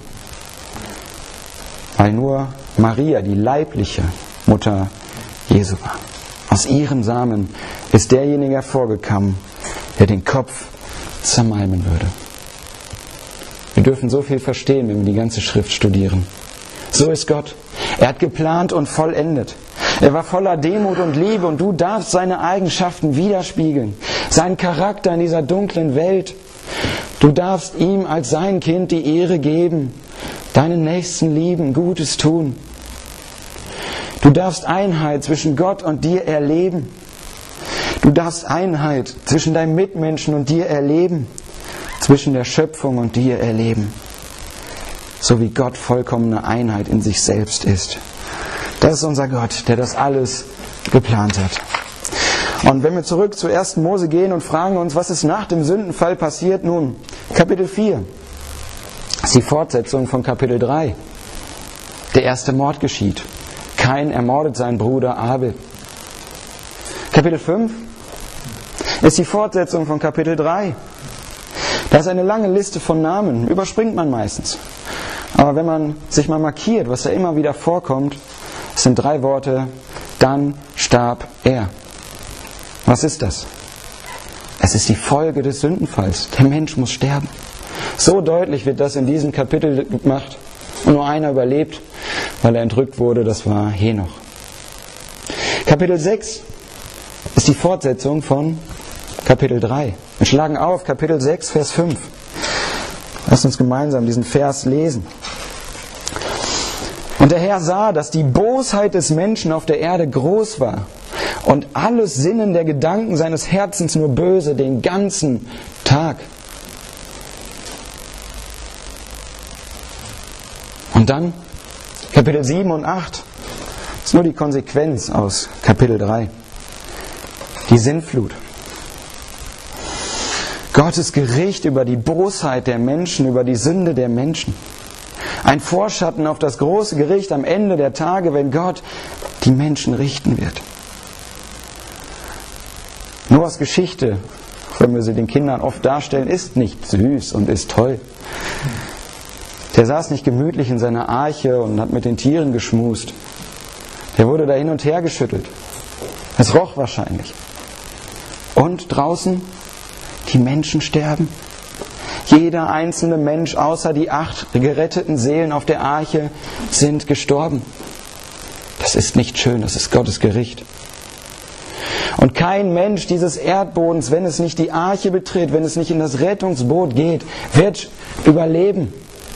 Speaker 1: Weil nur Maria, die leibliche Mutter Jesu war. Aus ihrem Samen ist derjenige hervorgekommen, der den Kopf zermalmen würde. Wir dürfen so viel verstehen, wenn wir die ganze Schrift studieren. So ist Gott. Er hat geplant und vollendet. Er war voller Demut und Liebe und du darfst seine Eigenschaften widerspiegeln. Seinen Charakter in dieser dunklen Welt. Du darfst ihm als sein Kind die Ehre geben. Deinen Nächsten lieben, Gutes tun. Du darfst Einheit zwischen Gott und dir erleben. Du darfst Einheit zwischen deinem Mitmenschen und dir erleben. Zwischen der Schöpfung und dir erleben. So wie Gott vollkommene Einheit in sich selbst ist. Das ist unser Gott, der das alles geplant hat. Und wenn wir zurück zu ersten Mose gehen und fragen uns, was ist nach dem Sündenfall passiert? Nun, Kapitel vier ist die Fortsetzung von Kapitel drei. Der erste Mord geschieht. Kain ermordet seinen Bruder Abel. Kapitel fünf ist die Fortsetzung von Kapitel drei. Da ist eine lange Liste von Namen, überspringt man meistens. Aber wenn man sich mal markiert, was da immer wieder vorkommt, Es sind drei Worte. Dann starb er. Was ist das? Es ist die Folge des Sündenfalls. Der Mensch muss sterben. So deutlich wird das in diesem Kapitel gemacht. Und nur einer überlebt, weil er entrückt wurde, das war Henoch. Kapitel sechs ist die Fortsetzung von Kapitel drei. Wir schlagen auf Kapitel sechs, Vers fünf. Lasst uns gemeinsam diesen Vers lesen. Und der Herr sah, dass die Bosheit des Menschen auf der Erde groß war und alles Sinnen der Gedanken seines Herzens nur böse den ganzen Tag. Und dann Kapitel sieben und acht ist nur die Konsequenz aus Kapitel drei. Die Sintflut. Gottes Gericht über die Bosheit der Menschen, über die Sünde der Menschen. Ein Vorschatten auf das große Gericht am Ende der Tage, wenn Gott die Menschen richten wird. Noahs Geschichte, wenn wir sie den Kindern oft darstellen, ist nicht süß und ist toll. Der saß nicht gemütlich in seiner Arche und hat mit den Tieren geschmust. Der wurde da hin und her geschüttelt. Es roch wahrscheinlich. Und draußen, die Menschen sterben. Jeder einzelne Mensch, außer die acht geretteten Seelen auf der Arche, sind gestorben. Das ist nicht schön, das ist Gottes Gericht. Und kein Mensch dieses Erdbodens, wenn es nicht die Arche betritt, wenn es nicht in das Rettungsboot geht, wird überleben.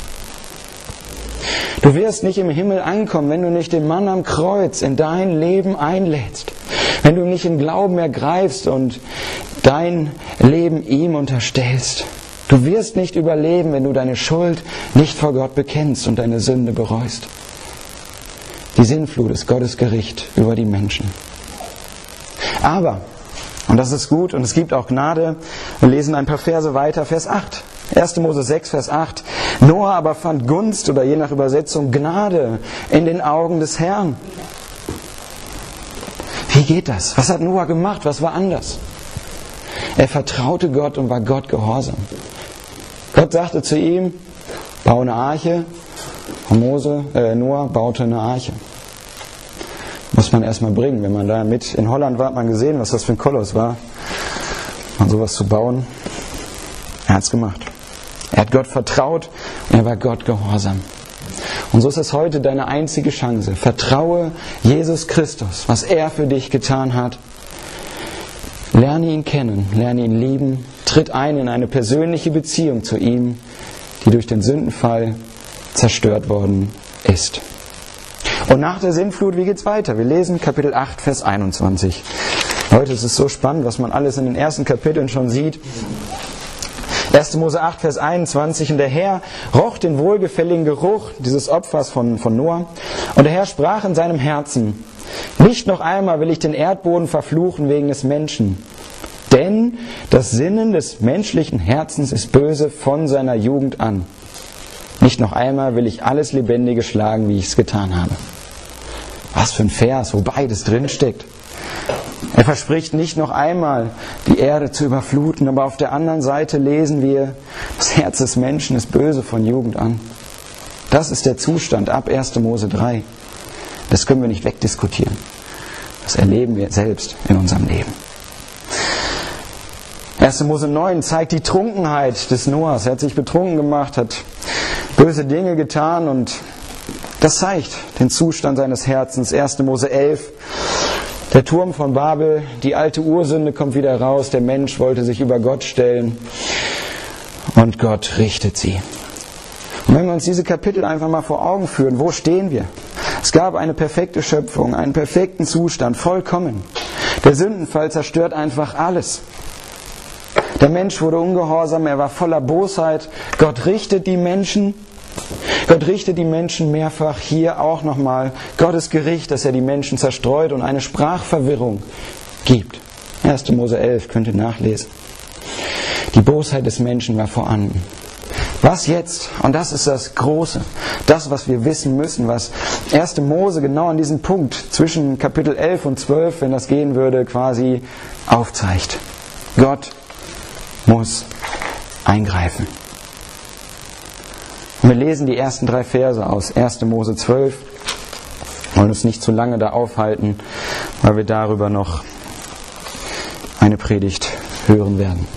Speaker 1: Du wirst nicht im Himmel ankommen, wenn du nicht den Mann am Kreuz in dein Leben einlädst. Wenn du nicht im Glauben ergreifst und dein Leben ihm unterstellst. Du wirst nicht überleben, wenn du deine Schuld nicht vor Gott bekennst und deine Sünde bereust. Die Sintflut ist Gottes Gericht über die Menschen. Aber, und das ist gut und es gibt auch Gnade, wir lesen ein paar Verse weiter, Vers acht. erster Mose sechs, Vers acht. Noah aber fand Gunst oder je nach Übersetzung Gnade in den Augen des Herrn. Wie geht das? Was hat Noah gemacht? Was war anders? Er vertraute Gott und war Gott gehorsam. Gott sagte zu ihm, bau eine Arche. Und Mose, äh, Noah baute eine Arche. Muss man erstmal bringen. Wenn man da mit in Holland war, hat man gesehen, was das für ein Koloss war, mal sowas zu bauen. Er hat es gemacht. Er hat Gott vertraut und er war Gott gehorsam. Und so ist es heute deine einzige Chance. Vertraue Jesus Christus, was er für dich getan hat. Lerne ihn kennen, lerne ihn lieben, tritt ein in eine persönliche Beziehung zu ihm, die durch den Sündenfall zerstört worden ist. Und nach der Sintflut, wie geht's weiter? Wir lesen Kapitel acht, Vers einundzwanzig. Heute ist es so spannend, was man alles in den ersten Kapiteln schon sieht. erster Mose acht, Vers einundzwanzig. Und der Herr roch den wohlgefälligen Geruch dieses Opfers von, von Noah. Und der Herr sprach in seinem Herzen, nicht noch einmal will ich den Erdboden verfluchen wegen des Menschen. Denn das Sinnen des menschlichen Herzens ist böse von seiner Jugend an. Nicht noch einmal will ich alles Lebendige schlagen, wie ich es getan habe. Was für ein Vers, wo beides drinsteckt. Er verspricht nicht noch einmal, die Erde zu überfluten, aber auf der anderen Seite lesen wir, das Herz des Menschen ist böse von Jugend an. Das ist der Zustand ab erster Mose drei. Das können wir nicht wegdiskutieren. Das erleben wir selbst in unserem Leben. erster Mose neun zeigt die Trunkenheit des Noahs. Er hat sich betrunken gemacht, hat böse Dinge getan und das zeigt den Zustand seines Herzens. erster Mose elf. Der Turm von Babel, die alte Ursünde kommt wieder raus. Der Mensch wollte sich über Gott stellen und Gott richtet sie. Und wenn wir uns diese Kapitel einfach mal vor Augen führen, wo stehen wir? Es gab eine perfekte Schöpfung, einen perfekten Zustand, vollkommen. Der Sündenfall zerstört einfach alles. Der Mensch wurde ungehorsam, er war voller Bosheit. Gott richtet die Menschen. Gott richtet die Menschen mehrfach, hier auch nochmal Gottes Gericht, dass er die Menschen zerstreut und eine Sprachverwirrung gibt. erster Mose elf, könnt ihr nachlesen. Die Bosheit des Menschen war vorhanden. Was jetzt? Und das ist das Große, das, was wir wissen müssen, was erster Mose genau an diesem Punkt zwischen Kapitel elf und zwölf, wenn das gehen würde, quasi aufzeigt. Gott muss eingreifen. Und wir lesen die ersten drei Verse aus erster Mose zwölf. Wir wollen uns nicht zu lange da aufhalten, weil wir darüber noch eine Predigt hören werden.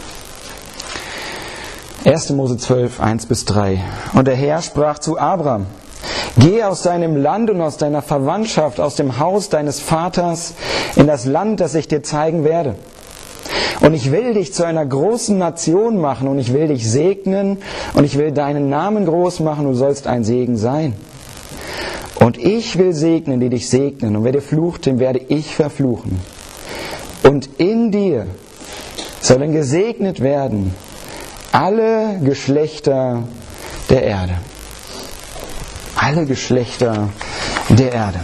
Speaker 1: erster Mose zwölf, eins bis drei. Und der Herr sprach zu Abram: Geh aus deinem Land und aus deiner Verwandtschaft, aus dem Haus deines Vaters, in das Land, das ich dir zeigen werde. Und ich will dich zu einer großen Nation machen und ich will dich segnen und ich will deinen Namen groß machen, du sollst ein Segen sein. Und ich will segnen, die dich segnen, und wer dir flucht, den werde ich verfluchen. Und in dir sollen gesegnet werden alle Geschlechter der Erde. Alle Geschlechter der Erde.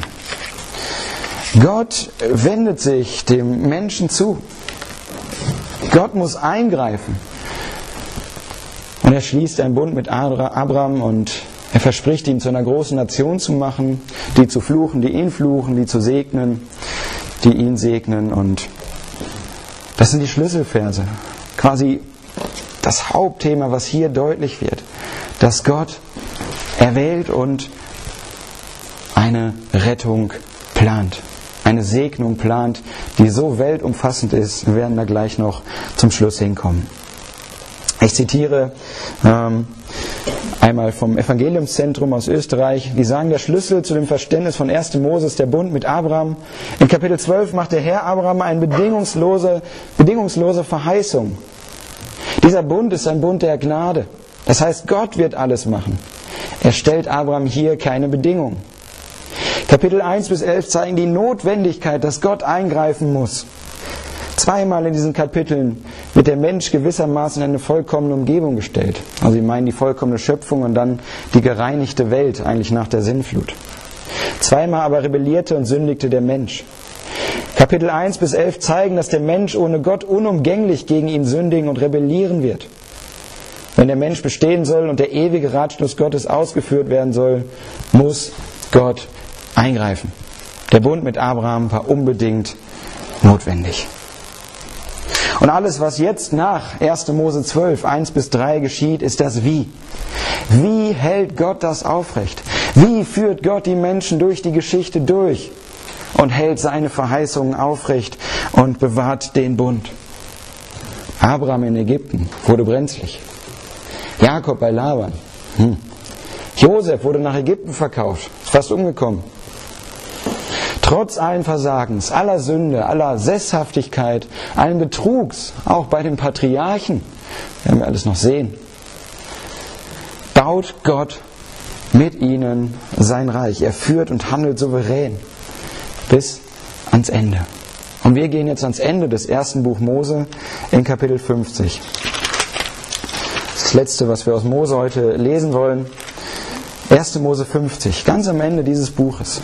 Speaker 1: Gott wendet sich dem Menschen zu. Gott muss eingreifen. Und er schließt einen Bund mit Abraham und er verspricht ihn, zu einer großen Nation zu machen, die zu fluchen, die ihn fluchen, die zu segnen, die ihn segnen. Und das sind die Schlüsselverse. Quasi das Hauptthema, was hier deutlich wird. Dass Gott erwählt und eine Rettung plant. Eine Segnung plant, die so weltumfassend ist. Wir werden da gleich noch zum Schluss hinkommen. Ich zitiere ähm, einmal vom Evangeliumszentrum aus Österreich. Die sagen, der Schlüssel zu dem Verständnis von erster Mose ist der Bund mit Abraham. In Kapitel zwölf macht der Herr Abraham eine bedingungslose, bedingungslose Verheißung. Dieser Bund ist ein Bund der Gnade. Das heißt, Gott wird alles machen. Er stellt Abraham hier keine Bedingung. Kapitel eins bis elf zeigen die Notwendigkeit, dass Gott eingreifen muss. Zweimal in diesen Kapiteln wird der Mensch gewissermaßen in eine vollkommene Umgebung gestellt. Also sie meinen die vollkommene Schöpfung und dann die gereinigte Welt, eigentlich nach der Sinnflut. Zweimal aber rebellierte und sündigte der Mensch. Kapitel eins bis elf zeigen, dass der Mensch ohne Gott unumgänglich gegen ihn sündigen und rebellieren wird. Wenn der Mensch bestehen soll und der ewige Ratschluss Gottes ausgeführt werden soll, muss Gott eingreifen. Der Bund mit Abraham war unbedingt notwendig. Und alles, was jetzt nach erster Mose zwölf, eins bis drei geschieht, ist das Wie. Wie hält Gott das aufrecht? Wie führt Gott die Menschen durch die Geschichte durch und hält seine Verheißungen aufrecht und bewahrt den Bund? Abraham in Ägypten wurde brenzlig. Jakob bei Laban. Hm. Josef wurde nach Ägypten verkauft, ist fast umgekommen. Trotz allen Versagens, aller Sünde, aller Sesshaftigkeit, allen Betrugs, auch bei den Patriarchen, werden wir alles noch sehen, baut Gott mit ihnen sein Reich. Er führt und handelt souverän bis ans Ende. Und wir gehen jetzt ans Ende des ersten Buch Mose in Kapitel fünfzig. Das letzte, was wir aus Mose heute lesen wollen. erster Mose fünfzig, ganz am Ende dieses Buches.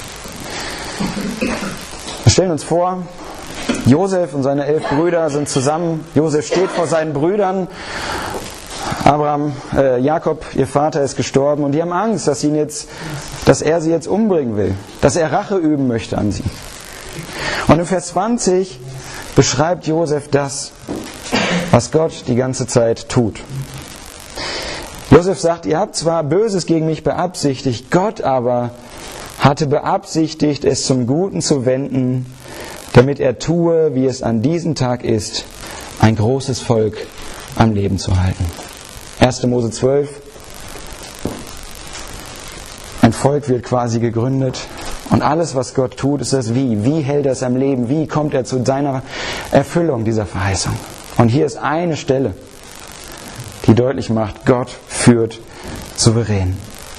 Speaker 1: Wir stellen uns vor, Josef und seine elf Brüder sind zusammen. Josef steht vor seinen Brüdern. Abraham, äh, Jakob, ihr Vater, ist gestorben und die haben Angst, dass, ihn jetzt, dass er sie jetzt umbringen will, dass er Rache üben möchte an sie. Und in Vers zwanzig beschreibt Josef das, was Gott die ganze Zeit tut. Josef sagt, ihr habt zwar Böses gegen mich beabsichtigt, Gott aber hatte beabsichtigt, es zum Guten zu wenden, damit er tue, wie es an diesem Tag ist, ein großes Volk am Leben zu halten. erster Mose zwölf. Ein Volk wird quasi gegründet und alles, was Gott tut, ist das Wie. Wie hält er es am Leben? Wie kommt er zu seiner Erfüllung dieser Verheißung? Und hier ist eine Stelle, die deutlich macht, Gott führt souverän.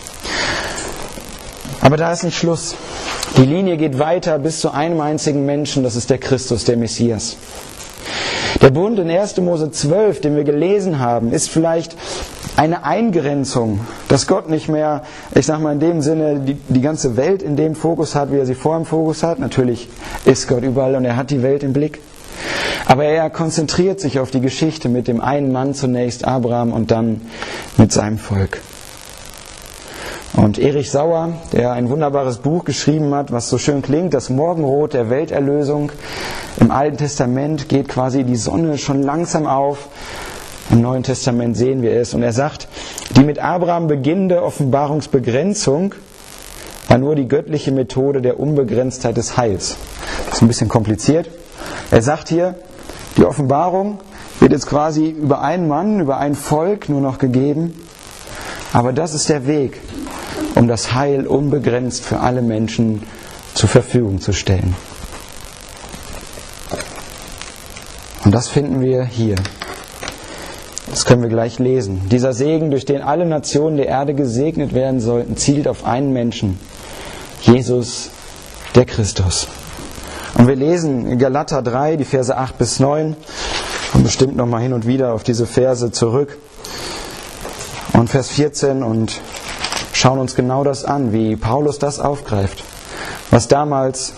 Speaker 1: Aber da ist nicht Schluss. Die Linie geht weiter bis zu einem einzigen Menschen, das ist der Christus, der Messias. Der Bund in erster Mose zwölf, den wir gelesen haben, ist vielleicht eine Eingrenzung, dass Gott nicht mehr, ich sage mal in dem Sinne, die, die ganze Welt in dem Fokus hat, wie er sie vor im Fokus hat. Natürlich ist Gott überall und er hat die Welt im Blick. Aber er konzentriert sich auf die Geschichte mit dem einen Mann zunächst, Abraham, und dann mit seinem Volk. Und Erich Sauer, der ein wunderbares Buch geschrieben hat, was so schön klingt, das Morgenrot der Welterlösung. Im Alten Testament geht quasi die Sonne schon langsam auf. Im Neuen Testament sehen wir es. Und er sagt, die mit Abraham beginnende Offenbarungsbegrenzung, war nur die göttliche Methode der Unbegrenztheit des Heils. Das ist ein bisschen kompliziert. Er sagt hier, die Offenbarung wird jetzt quasi über einen Mann, über ein Volk nur noch gegeben. Aber das ist der Weg, um das Heil unbegrenzt für alle Menschen zur Verfügung zu stellen. Und das finden wir hier. Das können wir gleich lesen. Dieser Segen, durch den alle Nationen der Erde gesegnet werden sollten, zielt auf einen Menschen, Jesus, der Christus. Und wir lesen in Galater drei, die Verse acht bis neun, und bestimmt nochmal hin und wieder auf diese Verse zurück. Und Vers vierzehn und schauen uns genau das an, wie Paulus das aufgreift, was damals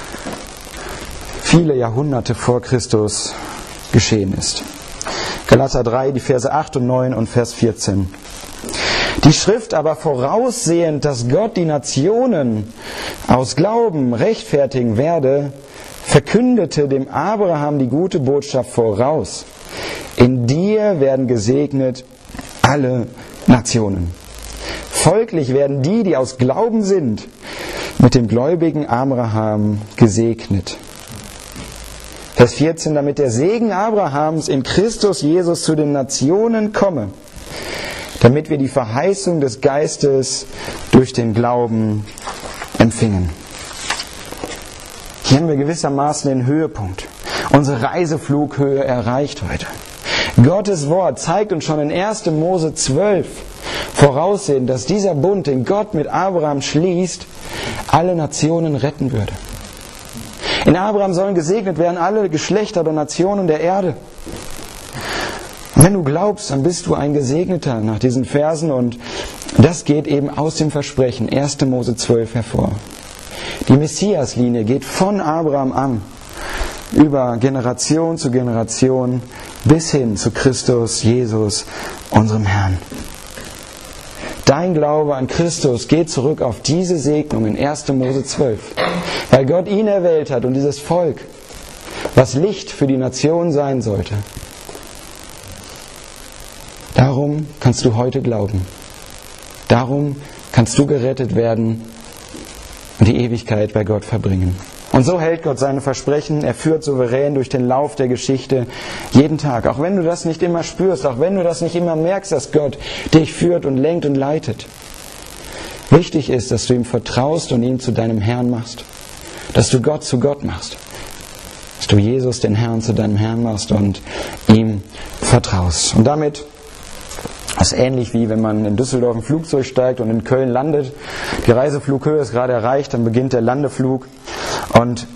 Speaker 1: viele Jahrhunderte vor Christus geschehen ist. Galater drei, die Verse acht und neun und Vers vierzehn. Die Schrift aber voraussehend, dass Gott die Nationen aus Glauben rechtfertigen werde, verkündete dem Abraham die gute Botschaft voraus. In dir werden gesegnet alle Nationen. Folglich werden die, die aus Glauben sind, mit dem gläubigen Abraham gesegnet. Vers vierzehn, damit der Segen Abrahams in Christus Jesus zu den Nationen komme, damit wir die Verheißung des Geistes durch den Glauben empfingen. Hier haben wir gewissermaßen den Höhepunkt. Unsere Reiseflughöhe erreicht heute. Gottes Wort zeigt uns schon in erster Mose zwölf voraussehen, dass dieser Bund, den Gott mit Abraham schließt, alle Nationen retten würde. In Abraham sollen gesegnet werden alle Geschlechter der Nationen der Erde. Und wenn du glaubst, dann bist du ein Gesegneter nach diesen Versen, und das geht eben aus dem Versprechen erster Mose zwölf hervor. Die Messiaslinie geht von Abraham an, über Generation zu Generation, bis hin zu Christus, Jesus, unserem Herrn. Dein Glaube an Christus geht zurück auf diese Segnung in erster Mose zwölf, weil Gott ihn erwählt hat und dieses Volk, was Licht für die Nation sein sollte. Darum kannst du heute glauben. Darum kannst du gerettet werden und die Ewigkeit bei Gott verbringen. Und so hält Gott seine Versprechen. Er führt souverän durch den Lauf der Geschichte jeden Tag. Auch wenn du das nicht immer spürst, auch wenn du das nicht immer merkst, dass Gott dich führt und lenkt und leitet. Wichtig ist, dass du ihm vertraust und ihn zu deinem Herrn machst. Dass du Gott zu Gott machst. Dass du Jesus, den Herrn, zu deinem Herrn machst und ihm vertraust. Und damit das ist ähnlich wie wenn man in Düsseldorf ein Flugzeug steigt und in Köln landet. Die Reiseflughöhe ist gerade erreicht, dann beginnt der Landeflug. Und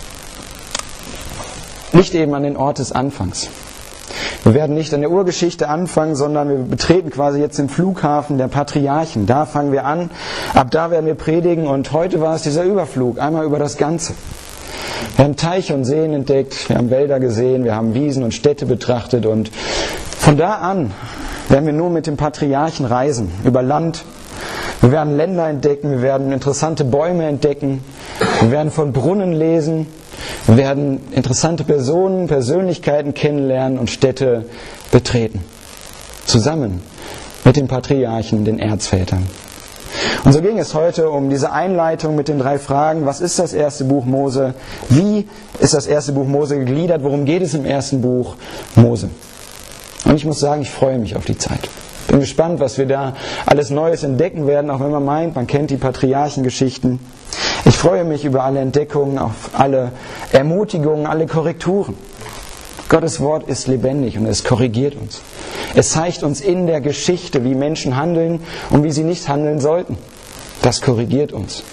Speaker 1: nicht eben an den Ort des Anfangs. Wir werden nicht an der Urgeschichte anfangen, sondern wir betreten quasi jetzt den Flughafen der Patriarchen. Da fangen wir an, ab da werden wir predigen, und heute war es dieser Überflug, einmal über das Ganze. Wir haben Teiche und Seen entdeckt, wir haben Wälder gesehen, wir haben Wiesen und Städte betrachtet, und von da an werden wir nur mit dem Patriarchen reisen, über Land. Wir werden Länder entdecken, wir werden interessante Bäume entdecken, wir werden von Brunnen lesen, wir werden interessante Personen, Persönlichkeiten kennenlernen und Städte betreten. Zusammen mit den Patriarchen, den Erzvätern. Und so ging es heute um diese Einleitung mit den drei Fragen. Was ist das erste Buch Mose? Wie ist das erste Buch Mose gegliedert? Worum geht es im ersten Buch Mose? Und ich muss sagen, ich freue mich auf die Zeit. Bin gespannt, was wir da alles Neues entdecken werden, auch wenn man meint, man kennt die Patriarchengeschichten. Ich freue mich über alle Entdeckungen, auf alle Ermutigungen, alle Korrekturen. Gottes Wort ist lebendig und es korrigiert uns. Es zeigt uns in der Geschichte, wie Menschen handeln und wie sie nicht handeln sollten. Das korrigiert uns.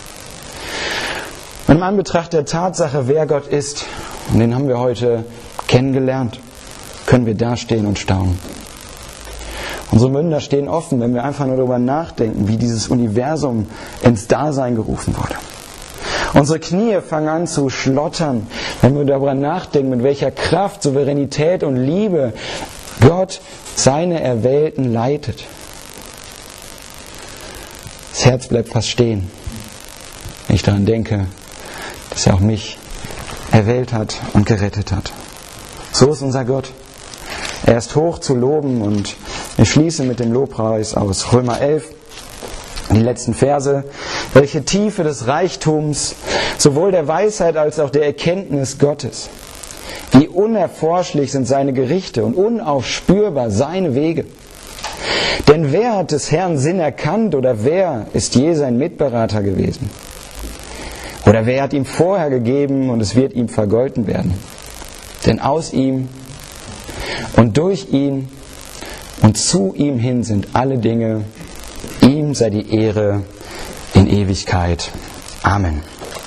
Speaker 1: Und im Anbetracht der Tatsache, wer Gott ist, und den haben wir heute kennengelernt, können wir dastehen und staunen. Unsere Münder stehen offen, wenn wir einfach nur darüber nachdenken, wie dieses Universum ins Dasein gerufen wurde. Unsere Knie fangen an zu schlottern, wenn wir darüber nachdenken, mit welcher Kraft, Souveränität und Liebe Gott seine Erwählten leitet. Das Herz bleibt fast stehen, wenn ich daran denke, dass er auch mich erwählt hat und gerettet hat. So ist unser Gott. Er ist hoch zu loben, und ich schließe mit dem Lobpreis aus Römer elf, Die letzten Verse: Welche Tiefe des Reichtums, sowohl der Weisheit als auch der Erkenntnis Gottes. Wie unerforschlich sind seine Gerichte und unaufspürbar seine Wege. Denn wer hat des Herrn Sinn erkannt oder wer ist je sein Mitberater gewesen? Oder wer hat ihm vorher gegeben und es wird ihm vergolten werden? Denn aus ihm und durch ihn und zu ihm hin sind alle Dinge. Ihm sei die Ehre in Ewigkeit. Amen.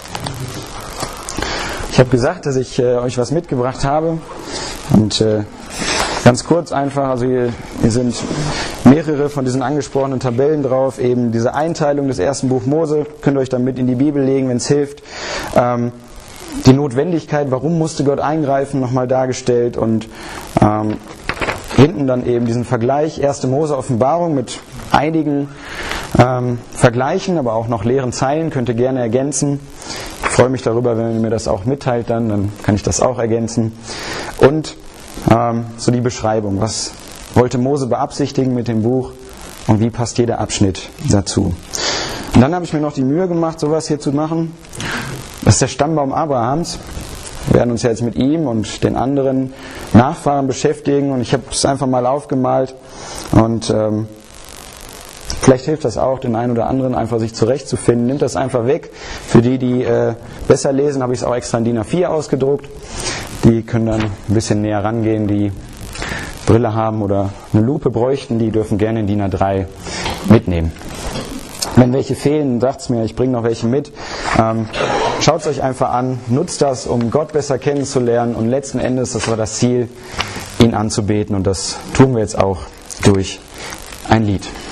Speaker 1: Ich habe gesagt, dass ich äh, euch was mitgebracht habe. Und äh, ganz kurz einfach, also hier, hier sind mehrere von diesen angesprochenen Tabellen drauf. Eben diese Einteilung des ersten Buch Mose, könnt ihr euch dann mit in die Bibel legen, wenn es hilft. Ähm, die Notwendigkeit, warum musste Gott eingreifen, nochmal dargestellt. Und ähm, hinten dann eben diesen Vergleich, erste Mose Offenbarung mit einigen ähm, Vergleichen, aber auch noch leeren Zeilen, könnt ihr gerne ergänzen. Ich freue mich darüber, wenn ihr mir das auch mitteilt, dann, dann kann ich das auch ergänzen. Und ähm, so die Beschreibung, was wollte Mose beabsichtigen mit dem Buch und wie passt jeder Abschnitt dazu. Und dann habe ich mir noch die Mühe gemacht, sowas hier zu machen. Das ist der Stammbaum Abrahams. Wir werden uns jetzt mit ihm und den anderen Nachfahren beschäftigen und ich habe es einfach mal aufgemalt und ähm, vielleicht hilft das auch, den einen oder anderen einfach sich zurechtzufinden. Nimmt das einfach weg. Für die, die äh, besser lesen, habe ich es auch extra in D I N A vier ausgedruckt. Die können dann ein bisschen näher rangehen, die Brille haben oder eine Lupe bräuchten, die dürfen gerne in D I N A drei mitnehmen. Wenn welche fehlen, sagt es mir, ich bringe noch welche mit. Ähm, Schaut es euch einfach an, nutzt das, um Gott besser kennenzulernen und letzten Endes, das war das Ziel, ihn anzubeten und das tun wir jetzt auch durch ein Lied.